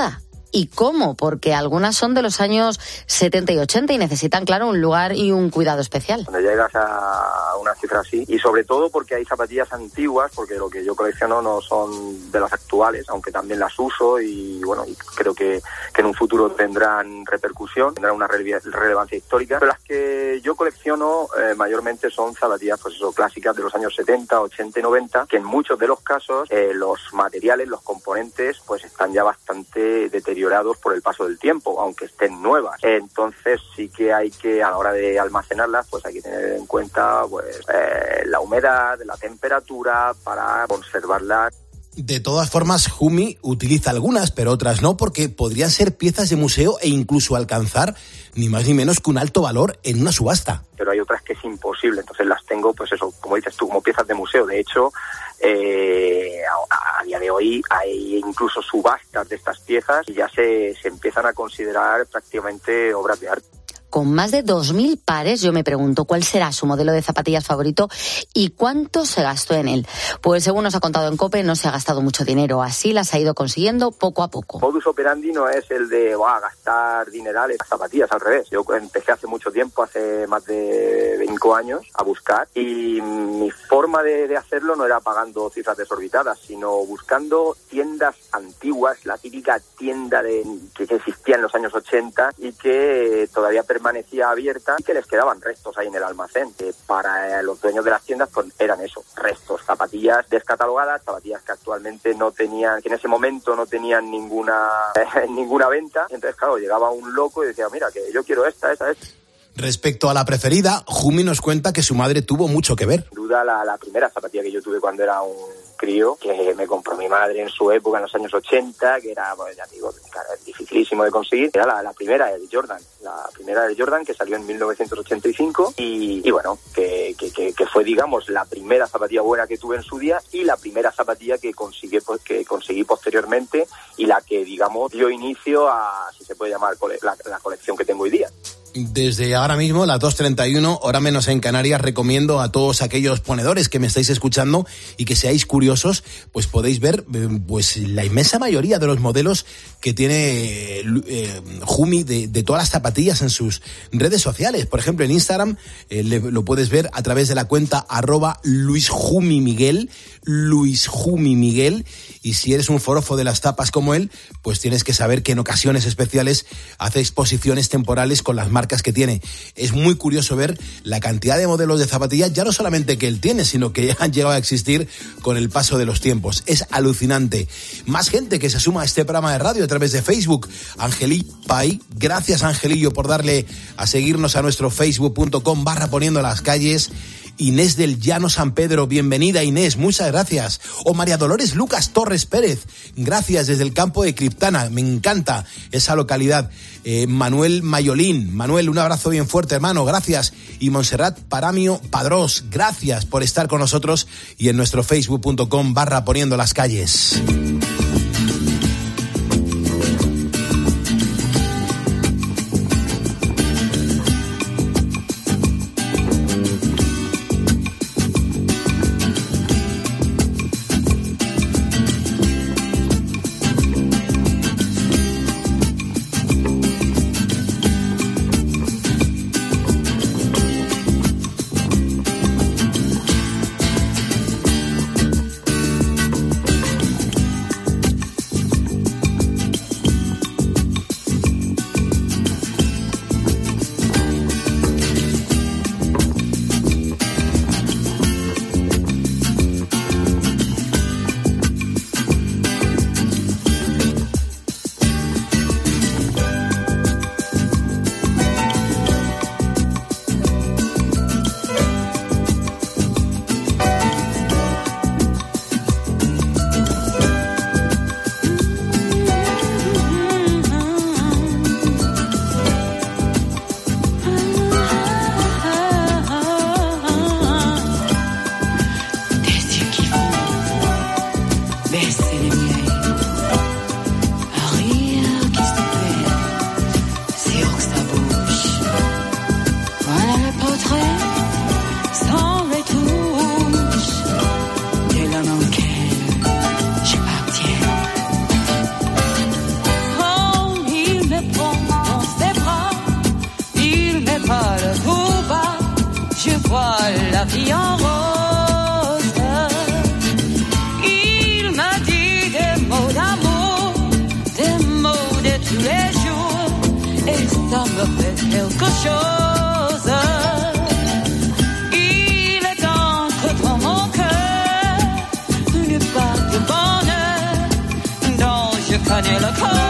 y cómo, porque algunas son de los años setenta y ochenta y necesitan, claro, un lugar y un cuidado especial. Cuando llegas a una cifra así, y sobre todo porque hay zapatillas antiguas, porque lo que yo colecciono no son de las actuales, aunque también las uso y bueno, y creo que, que en un futuro tendrán repercusión, tendrán una rele- relevancia histórica, pero las que yo colecciono eh, mayormente son zapatillas, pues eso, clásicas de los años setenta, ochenta y noventa, que en muchos de los casos eh, los materiales, los componentes, pues están ya bastante deteriorados por el paso del tiempo, aunque estén nuevas. Entonces sí que hay que, a la hora de almacenarlas, pues hay que tener en cuenta pues eh, la humedad, la temperatura para conservarlas. De todas formas, Jumi utiliza algunas, pero otras no, porque podrían ser piezas de museo e incluso alcanzar ni más ni menos que un alto valor en una subasta. Pero hay otras que es imposible, entonces las tengo, pues eso, como dices tú, como piezas de museo. De hecho, eh, a, a día de hoy hay incluso subastas de estas piezas y ya se, se empiezan a considerar prácticamente obras de arte. Con más de dos mil pares, yo me pregunto cuál será su modelo de zapatillas favorito y cuánto se gastó en él. Pues según nos ha contado en COPE, no se ha gastado mucho dinero, así las ha ido consiguiendo poco a poco. Modus operandi no es el de wow, gastar dinerales en zapatillas, al revés. Yo empecé hace mucho tiempo, hace más de cinco años, a buscar, y mi forma de, de hacerlo no era pagando cifras desorbitadas, sino buscando tiendas antiguas, la típica tienda de, que existía en los años ochenta y que todavía permanecía abierta y que les quedaban restos ahí en el almacén. Que para los dueños de las tiendas pues eran eso, restos, zapatillas descatalogadas, zapatillas que actualmente no tenían, que en ese momento no tenían ninguna eh, ninguna venta. Entonces, claro, llegaba un loco y decía, mira, que yo quiero esta, esta, esta. Respecto a la preferida, Jumi nos cuenta que su madre tuvo mucho que ver. Sin duda, la, la primera zapatilla que yo tuve cuando era un crío, que me compró mi madre en su época, en los años ochenta, que era, pues ya digo, claro, dificilísimo de conseguir, era la, la primera, el Jordan. La primera del Jordan, que salió en mil novecientos ochenta y cinco, y, y bueno, que, que, que, que fue, digamos, la primera zapatilla buena que tuve en su día y la primera zapatilla que conseguí, pues, que conseguí posteriormente y la que, digamos, dio inicio a, si se puede llamar, la, la colección que tengo hoy día. Desde ahora mismo, las dos treinta y uno, hora menos en Canarias, recomiendo a todos aquellos ponedores que me estáis escuchando y que seáis curiosos, pues podéis ver pues la inmensa mayoría de los modelos que tiene eh, Jumi de, de todas las zapatillas en sus redes sociales. Por ejemplo, en Instagram eh, le, lo puedes ver a través de la cuenta arroba luisjumimiguel, luisjumimiguel, y si eres un forofo de las tapas como él, pues tienes que saber que en ocasiones especiales hace exposiciones temporales con las marcas que tiene. Es muy curioso ver la cantidad de modelos de zapatillas, ya no solamente que él tiene, sino que han llegado a existir con el paso de los tiempos. Es alucinante. Más gente que se suma a este programa de radio a través de Facebook. Angelillo Pay, gracias Angelillo por darle a seguirnos a nuestro facebook.com barra poniendo las calles. Inés del Llano San Pedro, bienvenida Inés, muchas gracias. O María Dolores Lucas Torres Pérez, gracias desde el campo de Criptana, me encanta esa localidad. Eh, Manuel Mayolín, Manuel, un abrazo bien fuerte hermano, gracias. Y Montserrat Paramio Padrós, gracias por estar con nosotros y en nuestro facebook.com barra poniendo las calles. vie en rose. Il m'a dit des mots d'amour, des mots de tous les jours, et ça me fait quelque chose. Il est entre dans mon cœur une part de bonheur dont je connais le corps.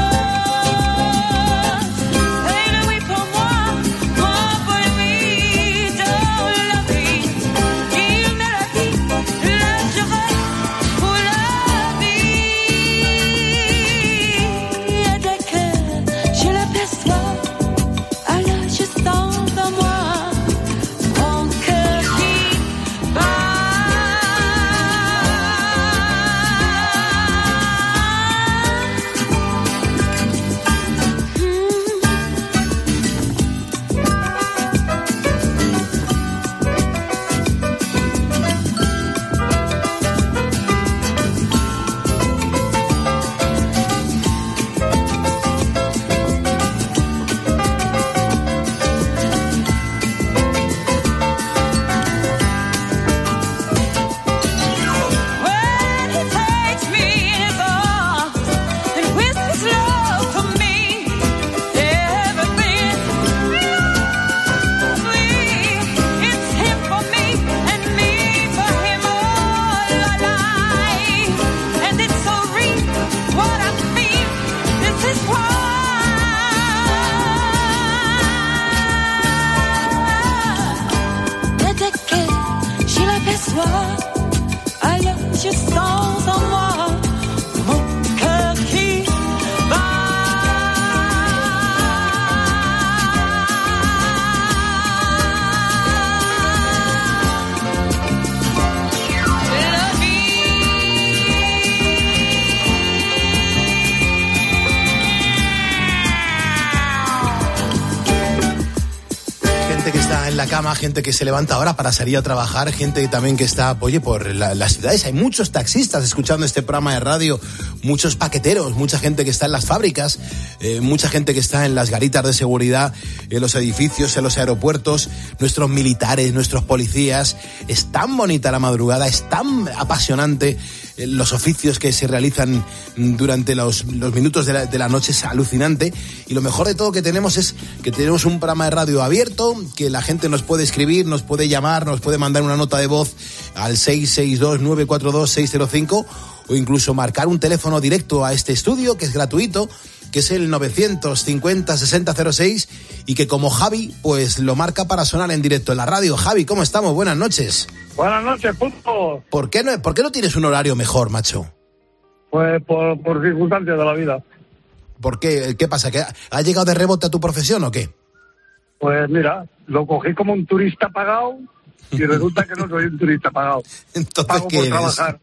La cama, gente que se levanta ahora para salir a trabajar, gente también que está, oye, por la, las ciudades. Hay muchos taxistas escuchando este programa de radio, muchos paqueteros, mucha gente que está en las fábricas, eh, mucha gente que está en las garitas de seguridad, en los edificios, en los aeropuertos, nuestros militares, nuestros policías. Es tan bonita la madrugada, es tan apasionante. Los oficios que se realizan durante los, los minutos de la, de la noche es alucinante, y lo mejor de todo que tenemos es que tenemos un programa de radio abierto, que la gente nos puede escribir, nos puede llamar, nos puede mandar una nota de voz al seis seis dos, nueve cuatro dos, seis cero cinco, o incluso marcar un teléfono directo a este estudio, que es gratuito, que es el novecientos cincuenta, sesenta cero seis, y que como Javi, pues lo marca para sonar en directo en la radio. Javi, ¿cómo estamos? Buenas noches. Buenas noches, punto. ¿Por qué no, por qué no tienes un horario mejor, macho? Pues por, por circunstancias de la vida. ¿Por qué? ¿Qué pasa? ¿Que ha llegado de rebote a tu profesión o qué? Pues mira, lo cogí como un turista pagado y resulta que no soy un turista pagado. Entonces, pago ¿qué por eres? trabajar.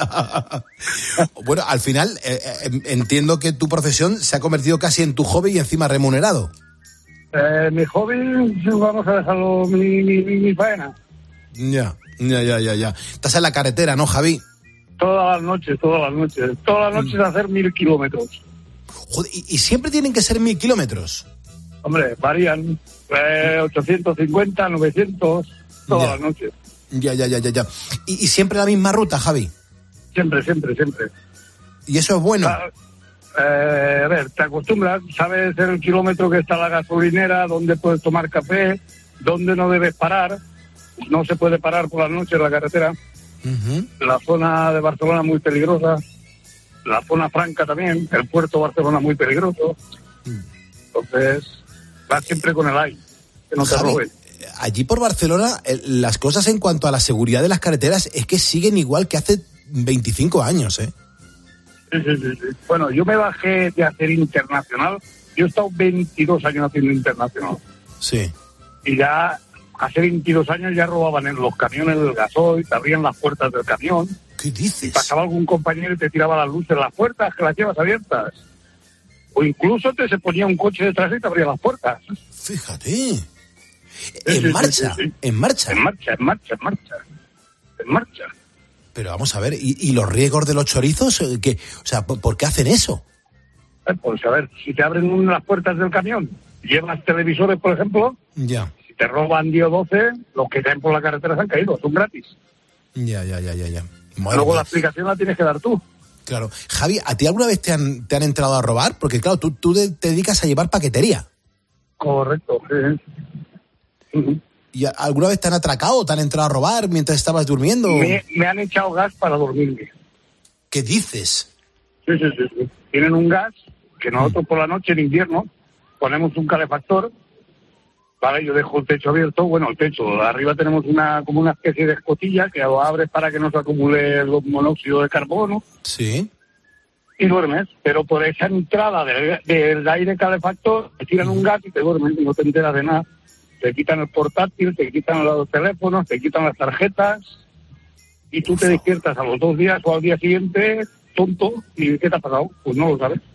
Bueno, al final eh, eh, entiendo que tu profesión se ha convertido casi en tu hobby y encima remunerado. Eh, mi hobby, vamos a dejarlo, mi, mi, mi, mi faena. Ya, ya, ya, ya, ya. Estás en la carretera, ¿no, Javi? Todas las noches, todas las noches. Todas las noches mm. hacer mil kilómetros. Joder, ¿y, ¿y siempre tienen que ser mil kilómetros? Hombre, varían. Eh, ochocientos cincuenta, novecientos, todas ya. las noches. Ya, ya, ya, ya, ya. ¿Y, ¿Y siempre la misma ruta, Javi? Siempre, siempre, siempre. ¿Y eso es bueno? Ah, eh, a ver, te acostumbras, sabes el kilómetro que está la gasolinera, dónde puedes tomar café, dónde no debes parar. No se puede parar por la noche en la carretera. Uh-huh. La zona de Barcelona muy peligrosa. La zona franca también. El puerto de Barcelona muy peligroso. Uh-huh. Entonces, vas siempre con el aire, que no te roben. Allí por Barcelona, las cosas en cuanto a la seguridad de las carreteras es que siguen igual que hace veinticinco años, ¿eh? Sí, sí, sí, sí. Bueno, yo me bajé de hacer internacional. Yo he estado veintidós años haciendo internacional. Sí. Y ya hace veintidós años ya robaban en los camiones del gasoil, te abrían las puertas del camión. ¿Qué dices? Pasaba algún compañero y te tiraba las luces en las puertas, que las llevas abiertas. O incluso te se ponía un coche detrás y te abría las puertas. Fíjate. En sí, marcha, sí, sí, sí. en marcha. En marcha, en marcha, en marcha. En marcha. Pero vamos a ver, ¿y, y los riegos de los chorizos? ¿Qué? O sea, ¿por, ¿por qué hacen eso? Eh, pues a ver, si te abren las puertas del camión, llevas televisores, por ejemplo, ya. si te roban diez o doce, los que caen por la carretera se han caído, son gratis. Ya, ya, ya, ya, ya. Madre Luego mía. la explicación la tienes que dar tú. Claro. Javi, ¿a ti alguna vez te han, te han entrado a robar? Porque claro, tú, tú te dedicas a llevar paquetería. Correcto, sí. Uh-huh. ¿Y alguna vez te han atracado o te han entrado a robar mientras estabas durmiendo? Me, me han echado gas para dormirme. ¿Qué dices? Sí, sí, sí, sí. Tienen un gas que nosotros por la noche en invierno ponemos un calefactor. Vale, yo dejo el techo abierto, bueno, el techo, arriba tenemos una como una especie de escotilla que lo abres para que no se acumule el monóxido de carbono. Sí. Y duermes, pero por esa entrada del, del aire calefactor te tiran un gas y te duermes y no te enteras de nada. Te quitan el portátil, te quitan los teléfonos, te quitan las tarjetas y tú te despiertas a los dos días o al día siguiente tonto. ¿Y qué te ha pasado? Pues no lo sabes.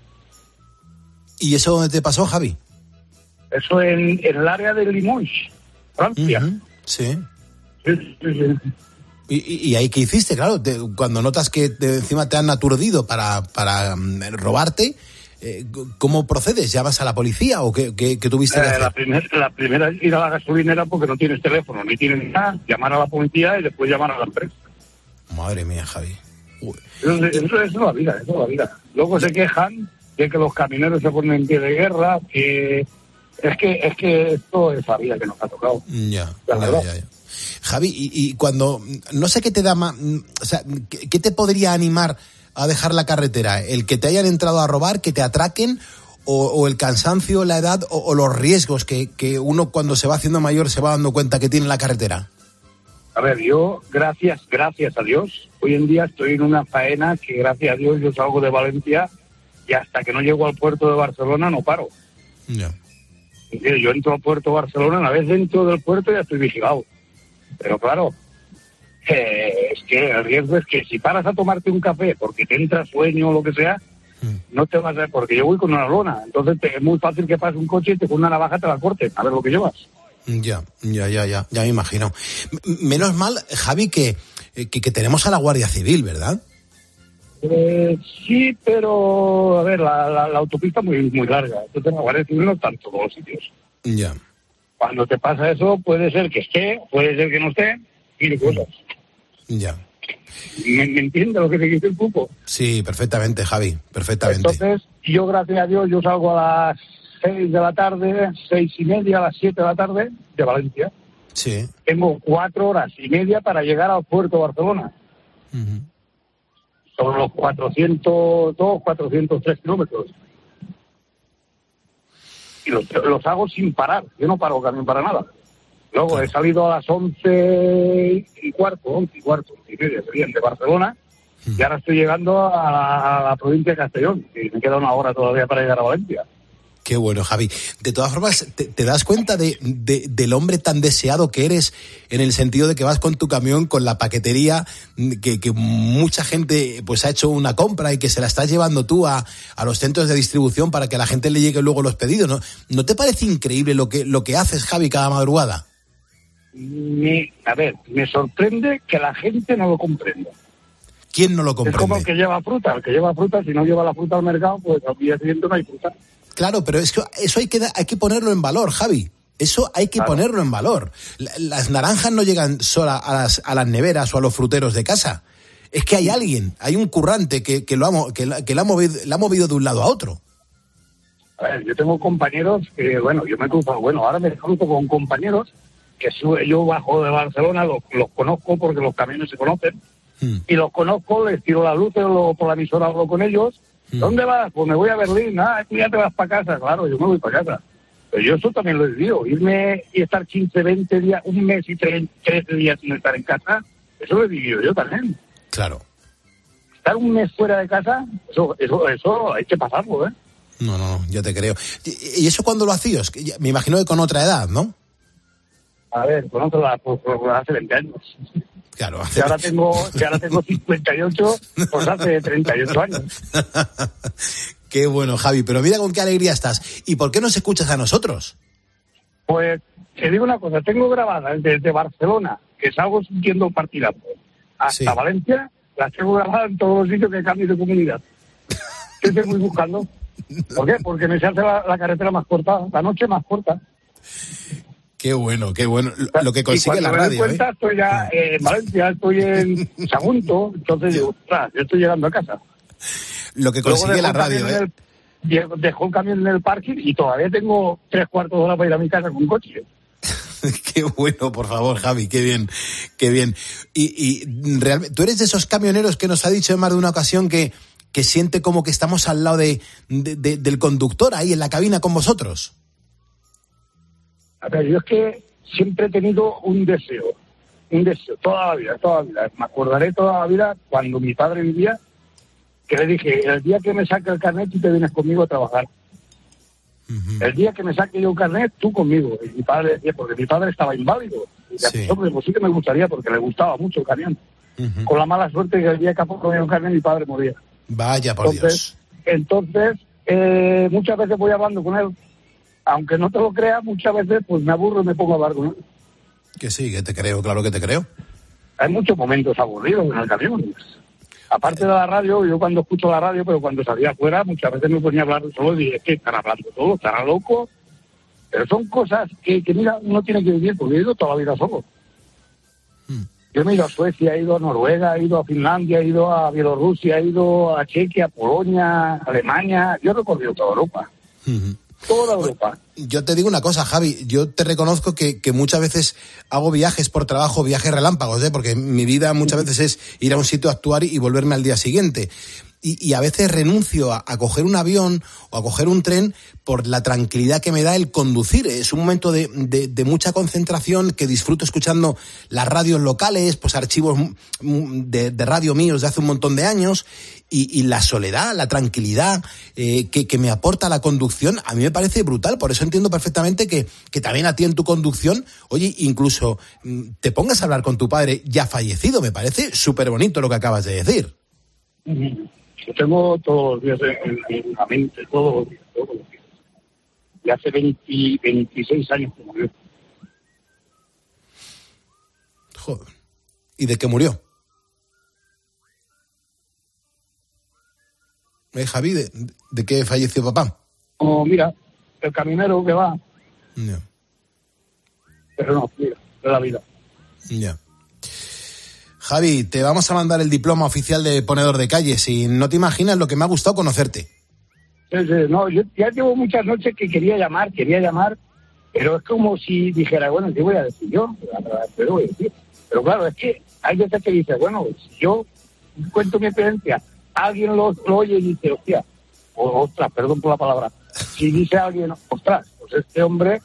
¿Y eso dónde te pasó, Javi? Eso en, en el área de Limoges, Francia. Uh-huh. Sí. Sí, sí, sí. ¿Y, y, y ahí qué hiciste? Claro, te, cuando notas que te, encima te han aturdido para, para um, robarte, eh, ¿cómo procedes? ¿Llamas a la policía o qué, qué, qué tuviste Eh, que hacer? la, primer, la primera es ir a la gasolinera porque no tienes teléfono, ni tienes nada, llamar a la policía y después llamar a la empresa. Madre mía, Javi. Uy. Eso, eso, eso es la vida, eso es la vida. Luego se quejan de que los camioneros se ponen en pie de guerra, que es que es que esto es la vida que nos ha tocado. Ya, La ya, verdad. ya, ya. Javi, y, y cuando, no sé qué te da más, o sea, ¿qué, qué te podría animar a dejar la carretera? ¿El que te hayan entrado a robar, que te atraquen, o, o el cansancio, la edad, o, o los riesgos que, que uno cuando se va haciendo mayor se va dando cuenta que tiene en la carretera? A ver, yo, gracias, gracias a Dios, hoy en día estoy en una faena que gracias a Dios yo salgo de Valencia y hasta que no llego al puerto de Barcelona no paro. Ya. Yo entro al puerto de Barcelona, una vez dentro del puerto ya estoy vigilado. Pero claro, eh, es que el riesgo es que si paras a tomarte un café porque te entra sueño o lo que sea, mm. no te vas a... Porque yo voy con una lona, entonces te, es muy fácil que pase un coche y te con una navaja te la corte, a ver lo que llevas. Ya, ya, ya, ya, ya me imagino. M- menos mal, Javi, que, que, que tenemos a la Guardia Civil, ¿verdad? Eh, sí, pero, a ver, la, la, la autopista es muy, muy larga, entonces la Guardia Civil no está en todos los sitios. Ya. Cuando te pasa eso, puede ser que esté, puede ser que no esté, y cosas. Ya. ¿Me, me entiende lo que te dice el grupo? Sí, perfectamente, Javi, perfectamente. Entonces, yo, gracias a Dios, yo salgo a las seis de la tarde, seis y media, a las siete de la tarde, de Valencia. Sí. Tengo cuatro horas y media para llegar al puerto de Barcelona. Uh-huh. Son los cuatrocientos dos, cuatrocientos tres kilómetros. Y los, los hago sin parar. Yo no paro también para nada. Luego claro. He salido a las once y cuarto, once y cuarto, once y media serían de Barcelona. Hmm. Y ahora estoy llegando a la, a la provincia de Castellón. Y me queda una hora todavía para llegar a Valencia. Qué bueno, Javi. De todas formas, ¿te, te das cuenta de, de, del hombre tan deseado que eres en el sentido de que vas con tu camión, con la paquetería, que, que mucha gente pues ha hecho una compra y que se la estás llevando tú a, a los centros de distribución para que a la gente le llegue luego los pedidos, ¿no? ¿No te parece increíble lo que, lo que haces, Javi, cada madrugada? Me, a ver, me sorprende que la gente no lo comprenda. ¿Quién no lo comprende? Es como el que lleva fruta. El que lleva fruta, si no lleva la fruta al mercado, pues al día siguiente no hay fruta. Claro, pero es que eso hay que, hay que ponerlo en valor, Javi. Eso hay que claro. ponerlo en valor. Las naranjas no llegan sola a las, a las neveras o a los fruteros de casa. Es que hay alguien, hay un currante que, que, lo ha, que, que la, ha movido, la ha movido de un lado a otro. A ver, yo tengo compañeros que, bueno, yo me he cruzado, bueno, ahora me cruzo con compañeros que yo bajo de Barcelona, los, los conozco porque los camiones se conocen, hmm. y los conozco, les tiro las luces o por la emisora hablo con ellos. ¿Dónde vas? Pues me voy a Berlín. Ah, tú ya te vas para casa. Claro, yo me voy para casa. Pero yo eso también lo he vivido. Irme y estar quince, veinte días, un mes y trece días sin estar en casa, eso lo he vivido yo también. Claro. Estar un mes fuera de casa, eso eso eso hay que pasarlo, ¿eh? No, no, no, yo te creo. ¿Y eso cuándo lo hacías? Me imagino que con otra edad, ¿no? A ver, con otra edad, pues, pues hace veinte años. Claro, hace... Si ahora tengo, si ahora tengo cincuenta y ocho, pues hace treinta y ocho años. Qué bueno, Javi, pero mira con qué alegría estás. ¿Y por qué nos escuchas a nosotros? Pues te digo una cosa, tengo grabadas desde Barcelona, que salgo sintiendo el partidazo, hasta sí. Valencia, las tengo grabadas en todos los sitios que cambio de comunidad. ¿Qué te voy buscando? ¿Por qué? Porque me se hace la, la carretera más corta, la noche más corta. Qué bueno, qué bueno. Lo que consigue la radio. Y cuando me doy cuenta, ¿eh? estoy ya eh, en Valencia, estoy en Sagunto, entonces digo, ostras, yo estoy llegando a casa. Lo que consigue la radio, ¿eh? El, dejó el camión en el parking y todavía tengo tres cuartos de hora para ir a mi casa con coche. Qué bueno, por favor, Javi, qué bien, qué bien. Y, y realmente, tú eres de esos camioneros que nos ha dicho en más de una ocasión que, que siente como que estamos al lado de, de, de, del conductor ahí en la cabina con vosotros. A ver, yo es que siempre he tenido un deseo, un deseo, toda la vida, toda la vida. Me acordaré toda la vida cuando mi padre vivía, que le dije, el día que me saque el carnet, tú te vienes conmigo a trabajar. Uh-huh. El día que me saque yo el carnet, tú conmigo. Y mi padre decía, porque mi padre estaba inválido. Y le sí. Pues, pues sí que me gustaría, porque le gustaba mucho el camión. Uh-huh. Con la mala suerte que el día que apoyó el carnet, mi padre moría. Vaya, por entonces, Dios. Entonces, eh, muchas veces voy hablando con él. Aunque no te lo creas, muchas veces pues me aburro y me pongo a hablar con él. Que sí, que te creo, claro que te creo. Hay muchos momentos aburridos en el camión. Aparte de la radio, yo cuando escucho la radio, pero cuando salía afuera, muchas veces me ponía a hablar solo y es que están hablando todo, estará loco. Pero son cosas que, que, mira, uno tiene que vivir, porque he ido toda la vida solo. Hmm. Yo me he ido a Suecia, he ido a Noruega, he ido a Finlandia, he ido a Bielorrusia, he ido a Chequia, a Polonia, Alemania. Yo he recorrido toda Europa. Hmm. Toda Europa. Yo te digo una cosa, Javi, yo te reconozco que, que muchas veces hago viajes por trabajo, viajes relámpagos, ¿eh? Porque mi vida muchas veces es ir a un sitio a actuar y, y volverme al día siguiente. Y, y a veces renuncio a, a coger un avión o a coger un tren por la tranquilidad que me da el conducir. Es un momento de, de, de mucha concentración que disfruto escuchando las radios locales, pues archivos de, de radio míos de hace un montón de años. Y, y la soledad, la tranquilidad eh, que, que me aporta la conducción, a mí me parece brutal. Por eso entiendo perfectamente que, que también a ti en tu conducción, oye, incluso te pongas a hablar con tu padre ya fallecido. Me parece súper bonito lo que acabas de decir. Yo tengo todos los días en, en la mente, todos los días, todos los días. Y hace veinte, veintiséis años que murió. Joder. ¿Y de qué murió? ¿Eh, Javi, de, de qué falleció papá? Oh, mira, el camionero que va. No. Pero no, mira, de la vida. Ya. Javi, te vamos a mandar el diploma oficial de ponedor de calles y no te imaginas lo que me ha gustado conocerte. Sí, sí, no, yo ya llevo muchas noches que quería llamar, quería llamar, pero es como si dijera, bueno, ¿qué voy a decir yo? Pero, voy a decir. Pero claro, es que hay veces que dices, bueno, si yo cuento mi experiencia, alguien lo, lo oye y dice, hostia, o, ostras, perdón por la palabra, si dice alguien, ostras, pues este hombre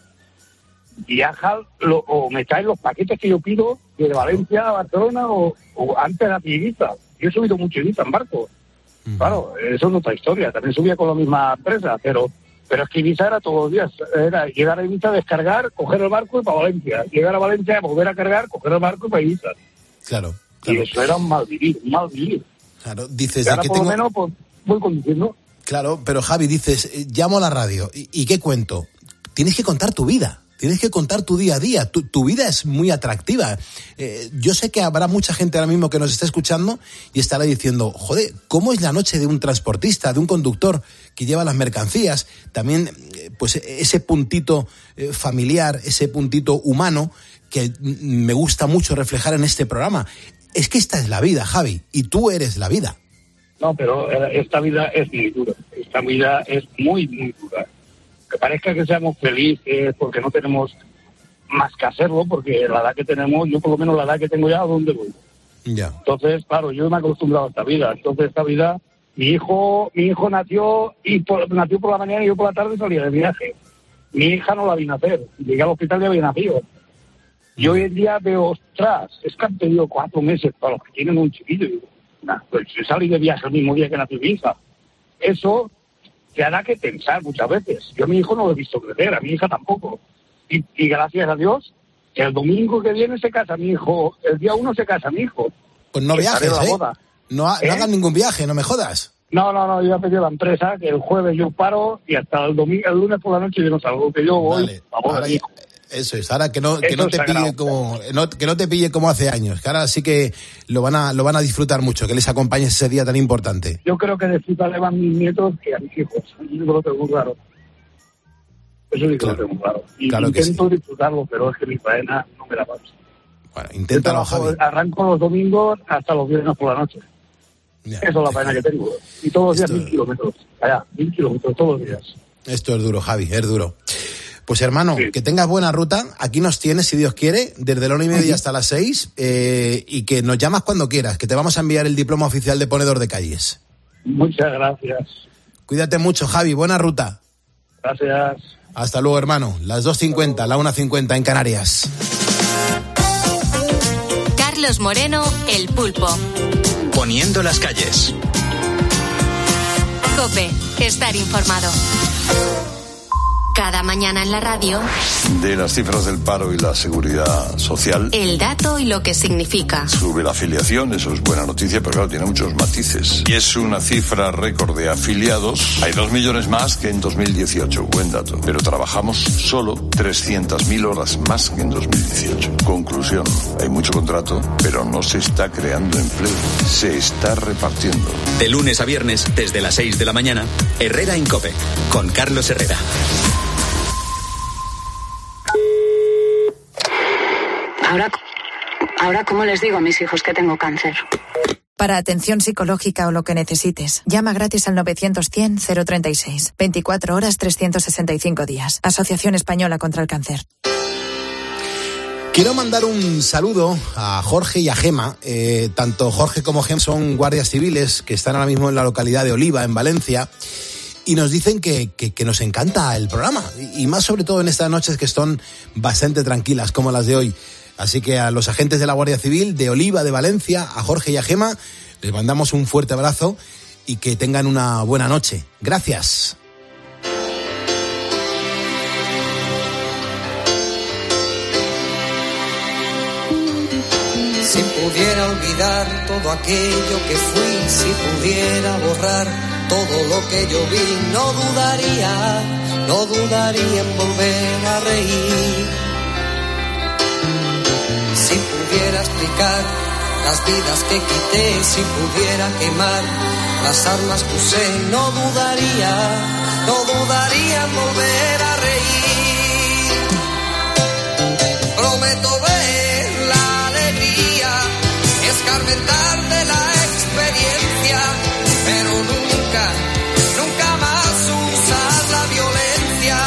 viaja lo, o me trae los paquetes que yo pido de Valencia a Barcelona o, o antes a Ibiza. Yo he subido mucho Ibiza en barco. Uh-huh. Claro, eso es otra historia. También subía con la misma empresa, pero pero es que Ibiza era todos los días. Era llegar a Ibiza, descargar, coger el barco y para Valencia. Llegar a Valencia, volver a cargar, coger el barco y para Ibiza. Claro, claro. Y eso era un mal vivir, un mal vivir. Claro, dices... Y ahora de que por tengo... lo menos pues, voy conduciendo. Claro, pero Javi, dices, llamo a la radio. ¿Y, y qué cuento? Tienes que contar tu vida. Tienes que contar tu día a día. Tu, tu vida es muy atractiva. Eh, yo sé que habrá mucha gente ahora mismo que nos está escuchando y estará diciendo, joder, ¿cómo es la noche de un transportista, de un conductor que lleva las mercancías? También, eh, pues, ese puntito eh, familiar, ese puntito humano que me gusta mucho reflejar en este programa. Es que esta es la vida, Javi, y tú eres la vida. No, pero esta vida es muy dura. Esta vida es muy, muy dura. Que parezca que seamos felices porque no tenemos más que hacerlo, porque la edad que tenemos, yo por lo menos la edad que tengo ya, ¿a dónde voy? Ya. Entonces, claro, yo me he acostumbrado a esta vida. Entonces, esta vida, mi hijo mi hijo nació y por, nació por la mañana y yo por la tarde salía de viaje. Mi hija no la vi nacer. Llegué al hospital y había nacido. Y hoy en día veo, ostras, es que han pedido cuatro meses para los que tienen un chiquillo. Y digo, nah, pues yo salí de viaje el mismo día que nació mi hija. Eso te hará que pensar muchas veces. Yo a mi hijo no lo he visto crecer, a mi hija tampoco. Y, y gracias a Dios, el domingo que viene se casa mi hijo, el día uno se casa mi hijo. Pues no viajes, ¿eh? No, ha, ¿eh? No hagas ningún viaje, no me jodas. No, no, no, yo he pedido a la empresa que el jueves yo paro y hasta el domingo, el lunes por la noche yo no salgo, que yo voy vale. a boda de mi hijo. Eso es, ahora que no, que no te pille como, no, que no te pille como hace años, que ahora sí que lo van a, lo van a disfrutar mucho, que les acompañes ese día tan importante. Yo creo que disfrutarle más a mis nietos que a mis hijos, yo creo que es muy raro. Eso sí que lo tengo claro. Y claro que intento disfrutarlo, pero es que mi faena no me da más. Bueno, inténtalo, Javi. Arranco los domingos hasta los viernes por la noche. Ya. Esa es la faena que tengo. Y todos los días Esto... mil kilómetros. Allá, mil kilómetros todos los días. Esto es duro, Javi, es duro. Pues hermano, sí. que tengas buena ruta. Aquí nos tienes, si Dios quiere, desde la una y media hasta las seis. Eh, y que nos llamas cuando quieras, que te vamos a enviar el diploma oficial de ponedor de calles. Muchas gracias. Cuídate mucho, Javi. Buena ruta. Gracias. Hasta luego, hermano. Las dos cincuenta, la una cincuenta en Canarias. Carlos Moreno, El Pulpo. Poniendo las calles. COPE, estar informado. Cada mañana en la radio. De las cifras del paro y la seguridad social. El dato y lo que significa. Sube la afiliación, eso es buena noticia, pero claro, tiene muchos matices. Y es una cifra récord de afiliados. Hay dos millones más que en dos mil dieciocho, buen dato. Pero trabajamos solo trescientas mil horas más que en dos mil dieciocho. Conclusión, hay mucho contrato, pero no se está creando empleo. Se está repartiendo. De lunes a viernes, desde las seis de la mañana, Herrera en COPE, con Carlos Herrera. Ahora, ahora, ¿cómo les digo a mis hijos que tengo cáncer? Para atención psicológica o lo que necesites, llama gratis al novecientos cien cero treinta y seis. veinticuatro horas, trescientos sesenta y cinco días. Asociación Española contra el Cáncer. Quiero mandar un saludo a Jorge y a Gema. Eh, tanto Jorge como Gema son guardias civiles que están ahora mismo en la localidad de Oliva, en Valencia. Y nos dicen que, que, que nos encanta el programa. Y, y más sobre todo en estas noches que son bastante tranquilas, como las de hoy. Así que a los agentes de la Guardia Civil de Oliva, de Valencia, a Jorge y a Gema, les mandamos un fuerte abrazo y que tengan una buena noche. Gracias. Si pudiera olvidar todo aquello que fui, si pudiera borrar todo lo que yo vi, no dudaría, no dudaría en volver a reír. Si pudiera explicar las vidas que quité, si pudiera quemar las armas que usé, no dudaría, no dudaría en volver a reír. Prometo ver la alegría, escarmentar de la experiencia, pero nunca, nunca más usar la violencia.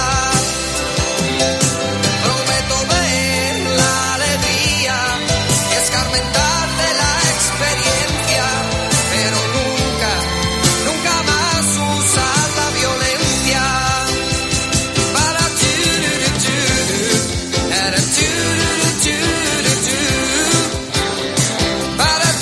Prometo ver la alegría, escarmentar de la experiencia, pero nunca, nunca más usar la violencia. Para tu, para tu, para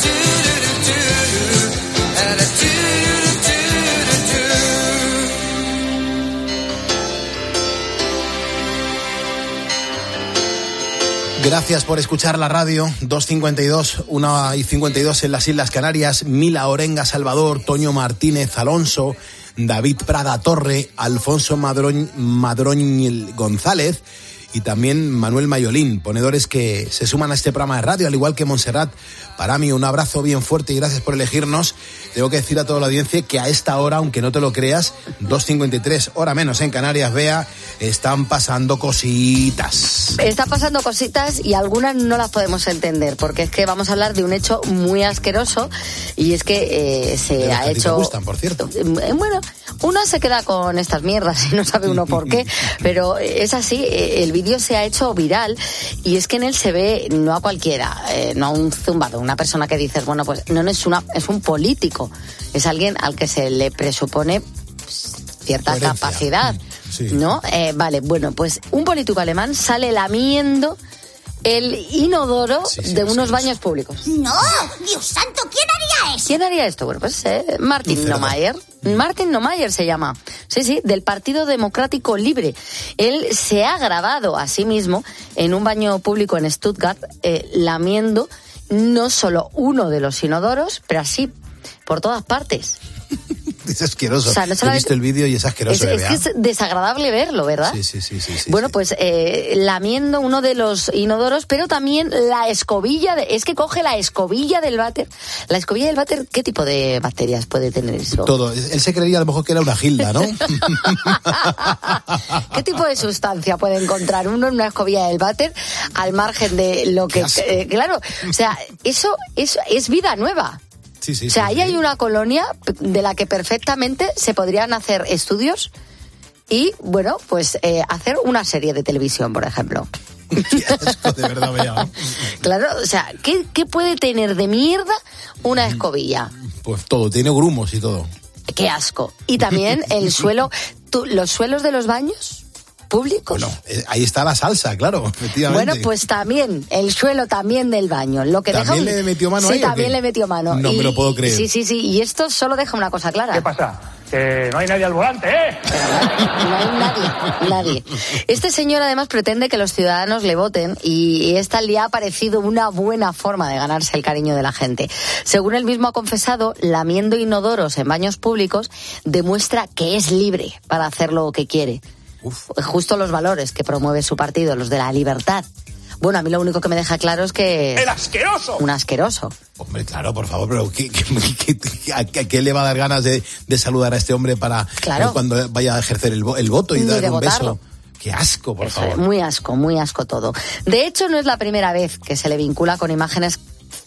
Gracias por escuchar la radio. dos cincuenta y dos, una y cincuenta y dos en las Islas Canarias. Mila Orenga Salvador, Toño Martínez Alonso, David Prada Torre, Alfonso Madroñ, Madroñ González y también Manuel Mayolín, ponedores que se suman a este programa de radio, al igual que Montserrat. Para mí un abrazo bien fuerte y gracias por elegirnos. Tengo que decir a toda la audiencia que a esta hora, aunque no te lo creas, dos cincuenta y tres, hora menos en Canarias, Bea, están pasando cositas. Están pasando cositas y algunas no las podemos entender, porque es que vamos a hablar de un hecho muy asqueroso y es que eh, se ha hecho... Te gustan, por cierto. Bueno, uno se queda con estas mierdas y no sabe uno por qué, pero es así, el vídeo se ha hecho viral y es que en él se ve no a cualquiera, eh, no a un zumbado, una persona que dices, bueno, pues no, no es una, es un político, es alguien al que se le presupone cierta Coherencia. capacidad, sí. ¿no? Eh, vale, bueno, pues un político alemán sale lamiendo el inodoro sí, sí, de unos sí, baños sí. públicos. ¡No! ¡Dios santo! ¿Quién haría eso? ¿Quién haría esto? Bueno, pues eh, Martin Neumayer. Martin Neumayer se llama. Sí, sí, del Partido Democrático Libre. Él se ha grabado a sí mismo en un baño público en Stuttgart eh, lamiendo no solo uno de los inodoros, pero así por todas partes. Es asqueroso. O sea, no He visto el vídeo y es asqueroso. Es, es, que es desagradable verlo, ¿verdad? Sí, sí, sí. sí, sí bueno, sí. pues eh, lamiendo uno de los inodoros, pero también la escobilla, de, es que coge la escobilla del váter. La escobilla del váter, ¿qué tipo de bacterias puede tener eso? Todo. Él se creería a lo mejor que era una gilda, ¿no? ¿Qué tipo de sustancia puede encontrar uno en una escobilla del váter al margen de lo que... Eh, claro, o sea, eso, eso es vida nueva. Sí, sí, o sea, sí, ahí sí. hay una colonia de la que perfectamente se podrían hacer estudios y, bueno, pues eh, hacer una serie de televisión, por ejemplo. Qué asco, de verdad, vea. Claro, o sea, ¿qué, ¿qué puede tener de mierda una escobilla? Pues todo, tiene grumos y todo. Qué asco. Y también el suelo, tú, los suelos de los baños públicos. Bueno, eh, ahí está la salsa, claro, efectivamente. Bueno, pues también, el suelo también del baño. Lo que ¿También deja un... le metió mano sí, ahí? Sí, también le metió mano. No y, me lo puedo creer. Sí, sí, sí, y esto solo deja una cosa clara. ¿Qué pasa? Que no hay nadie al volante, ¿eh? No hay nadie, nadie. Este señor además pretende que los ciudadanos le voten y esta le ha parecido una buena forma de ganarse el cariño de la gente. Según él mismo ha confesado, lamiendo inodoros en baños públicos demuestra que es libre para hacer lo que quiere. Uf. Justo los valores que promueve su partido, los de la libertad. Bueno, a mí lo único que me deja claro es que... ¡El asqueroso! Un asqueroso. Hombre, claro, por favor, pero ¿qué, qué, qué, qué, a, ¿qué le va a dar ganas de, de saludar a este hombre para claro. eh, cuando vaya a ejercer el, el voto y Ni darle de un votarlo. beso? Qué asco, por Eso, favor. Muy asco, muy asco todo. De hecho, no es la primera vez que se le vincula con imágenes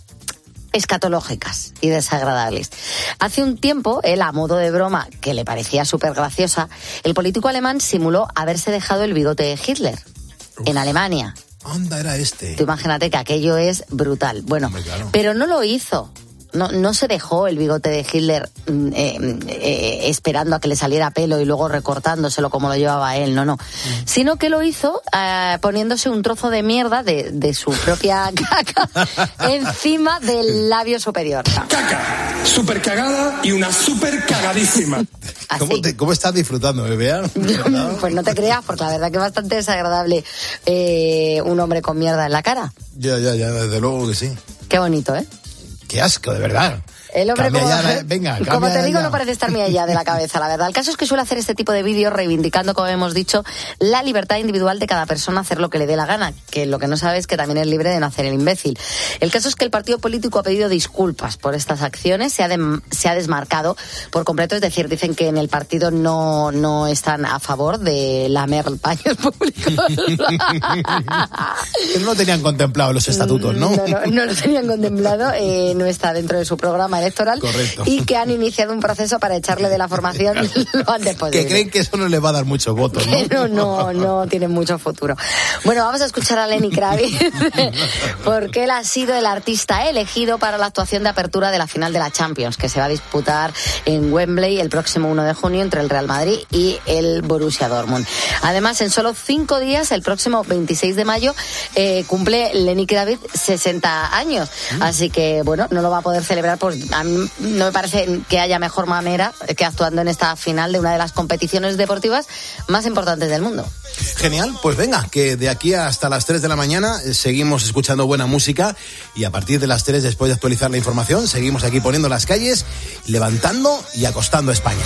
escatológicas y desagradables. Hace un tiempo, él, a modo de broma, que le parecía súper graciosa, el político alemán simuló haberse dejado el bigote de Hitler Uf. en Alemania. Anda, era este. Tú imagínate que aquello es brutal. Bueno, Hombre, claro. pero no lo hizo. No, no se dejó el bigote de Hitler eh, eh, esperando a que le saliera pelo y luego recortándoselo como lo llevaba él, no, no. Mm. Sino que lo hizo eh, poniéndose un trozo de mierda de, de su propia caca encima del labio superior. Caca, súper cagada y una súper cagadísima. ¿Cómo, te, ¿Cómo estás disfrutando, bebé? Pues no te creas, porque la verdad que es bastante desagradable eh, un hombre con mierda en la cara. Ya, ya, ya, desde luego que sí. Qué bonito, ¿eh? Qué asco, de verdad. El hombre, como, ya, venga, como te digo, ya. no parece estar muy allá de la cabeza, la verdad. El caso es que suele hacer este tipo de vídeos reivindicando, como hemos dicho, la libertad individual de cada persona a hacer lo que le dé la gana, que lo que no sabe es que también es libre de no hacer el imbécil. El caso es que el partido político ha pedido disculpas por estas acciones, se ha, de, se ha desmarcado por completo, es decir, dicen que en el partido no, no están a favor de lamer baños públicos. No lo tenían contemplado los estatutos, ¿no? No, no, no lo tenían contemplado, eh, no está dentro de su programa electoral. Correcto. Y que han iniciado un proceso para echarle de la formación lo antes posible. Que creen que eso no les va a dar muchos votos, ¿no? Pero no, no tienen mucho futuro. Bueno, vamos a escuchar a Lenny Kravitz porque él ha sido el artista elegido para la actuación de apertura de la final de la Champions, que se va a disputar en Wembley el próximo uno de junio entre el Real Madrid y el Borussia Dortmund. Además, en solo cinco días, el próximo veintiséis de mayo, eh, cumple Lenny Kravitz sesenta años. Mm. Así que, bueno, no lo va a poder celebrar, pues a mí no me parece que haya mejor manera que actuando en esta final de una de las competiciones deportivas más importantes del mundo. Genial, pues venga, que de aquí hasta las tres de la mañana seguimos escuchando buena música y a partir de las tres, después de actualizar la información, seguimos aquí poniendo las calles, levantando y acostando a España.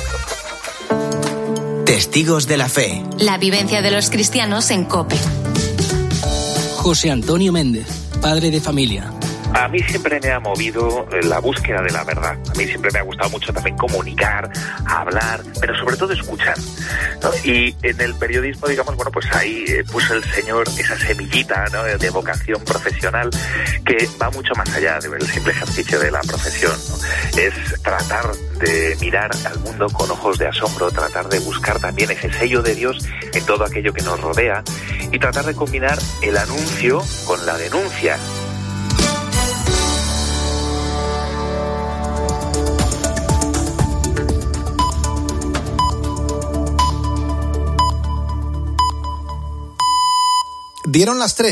Testigos de la fe. La vivencia de los cristianos en COPE. José Antonio Méndez, padre de familia. A mí siempre me ha movido la búsqueda de la verdad. A mí siempre me ha gustado mucho también comunicar, hablar, pero sobre todo escuchar, ¿no? Y en el periodismo, digamos, bueno, pues ahí eh, puso el Señor esa semillita, ¿no?, de vocación profesional que va mucho más allá del simple ejercicio de la profesión, ¿no? Es tratar de mirar al mundo con ojos de asombro, tratar de buscar también ese sello de Dios en todo aquello que nos rodea y tratar de combinar el anuncio con la denuncia. Dieron las tres.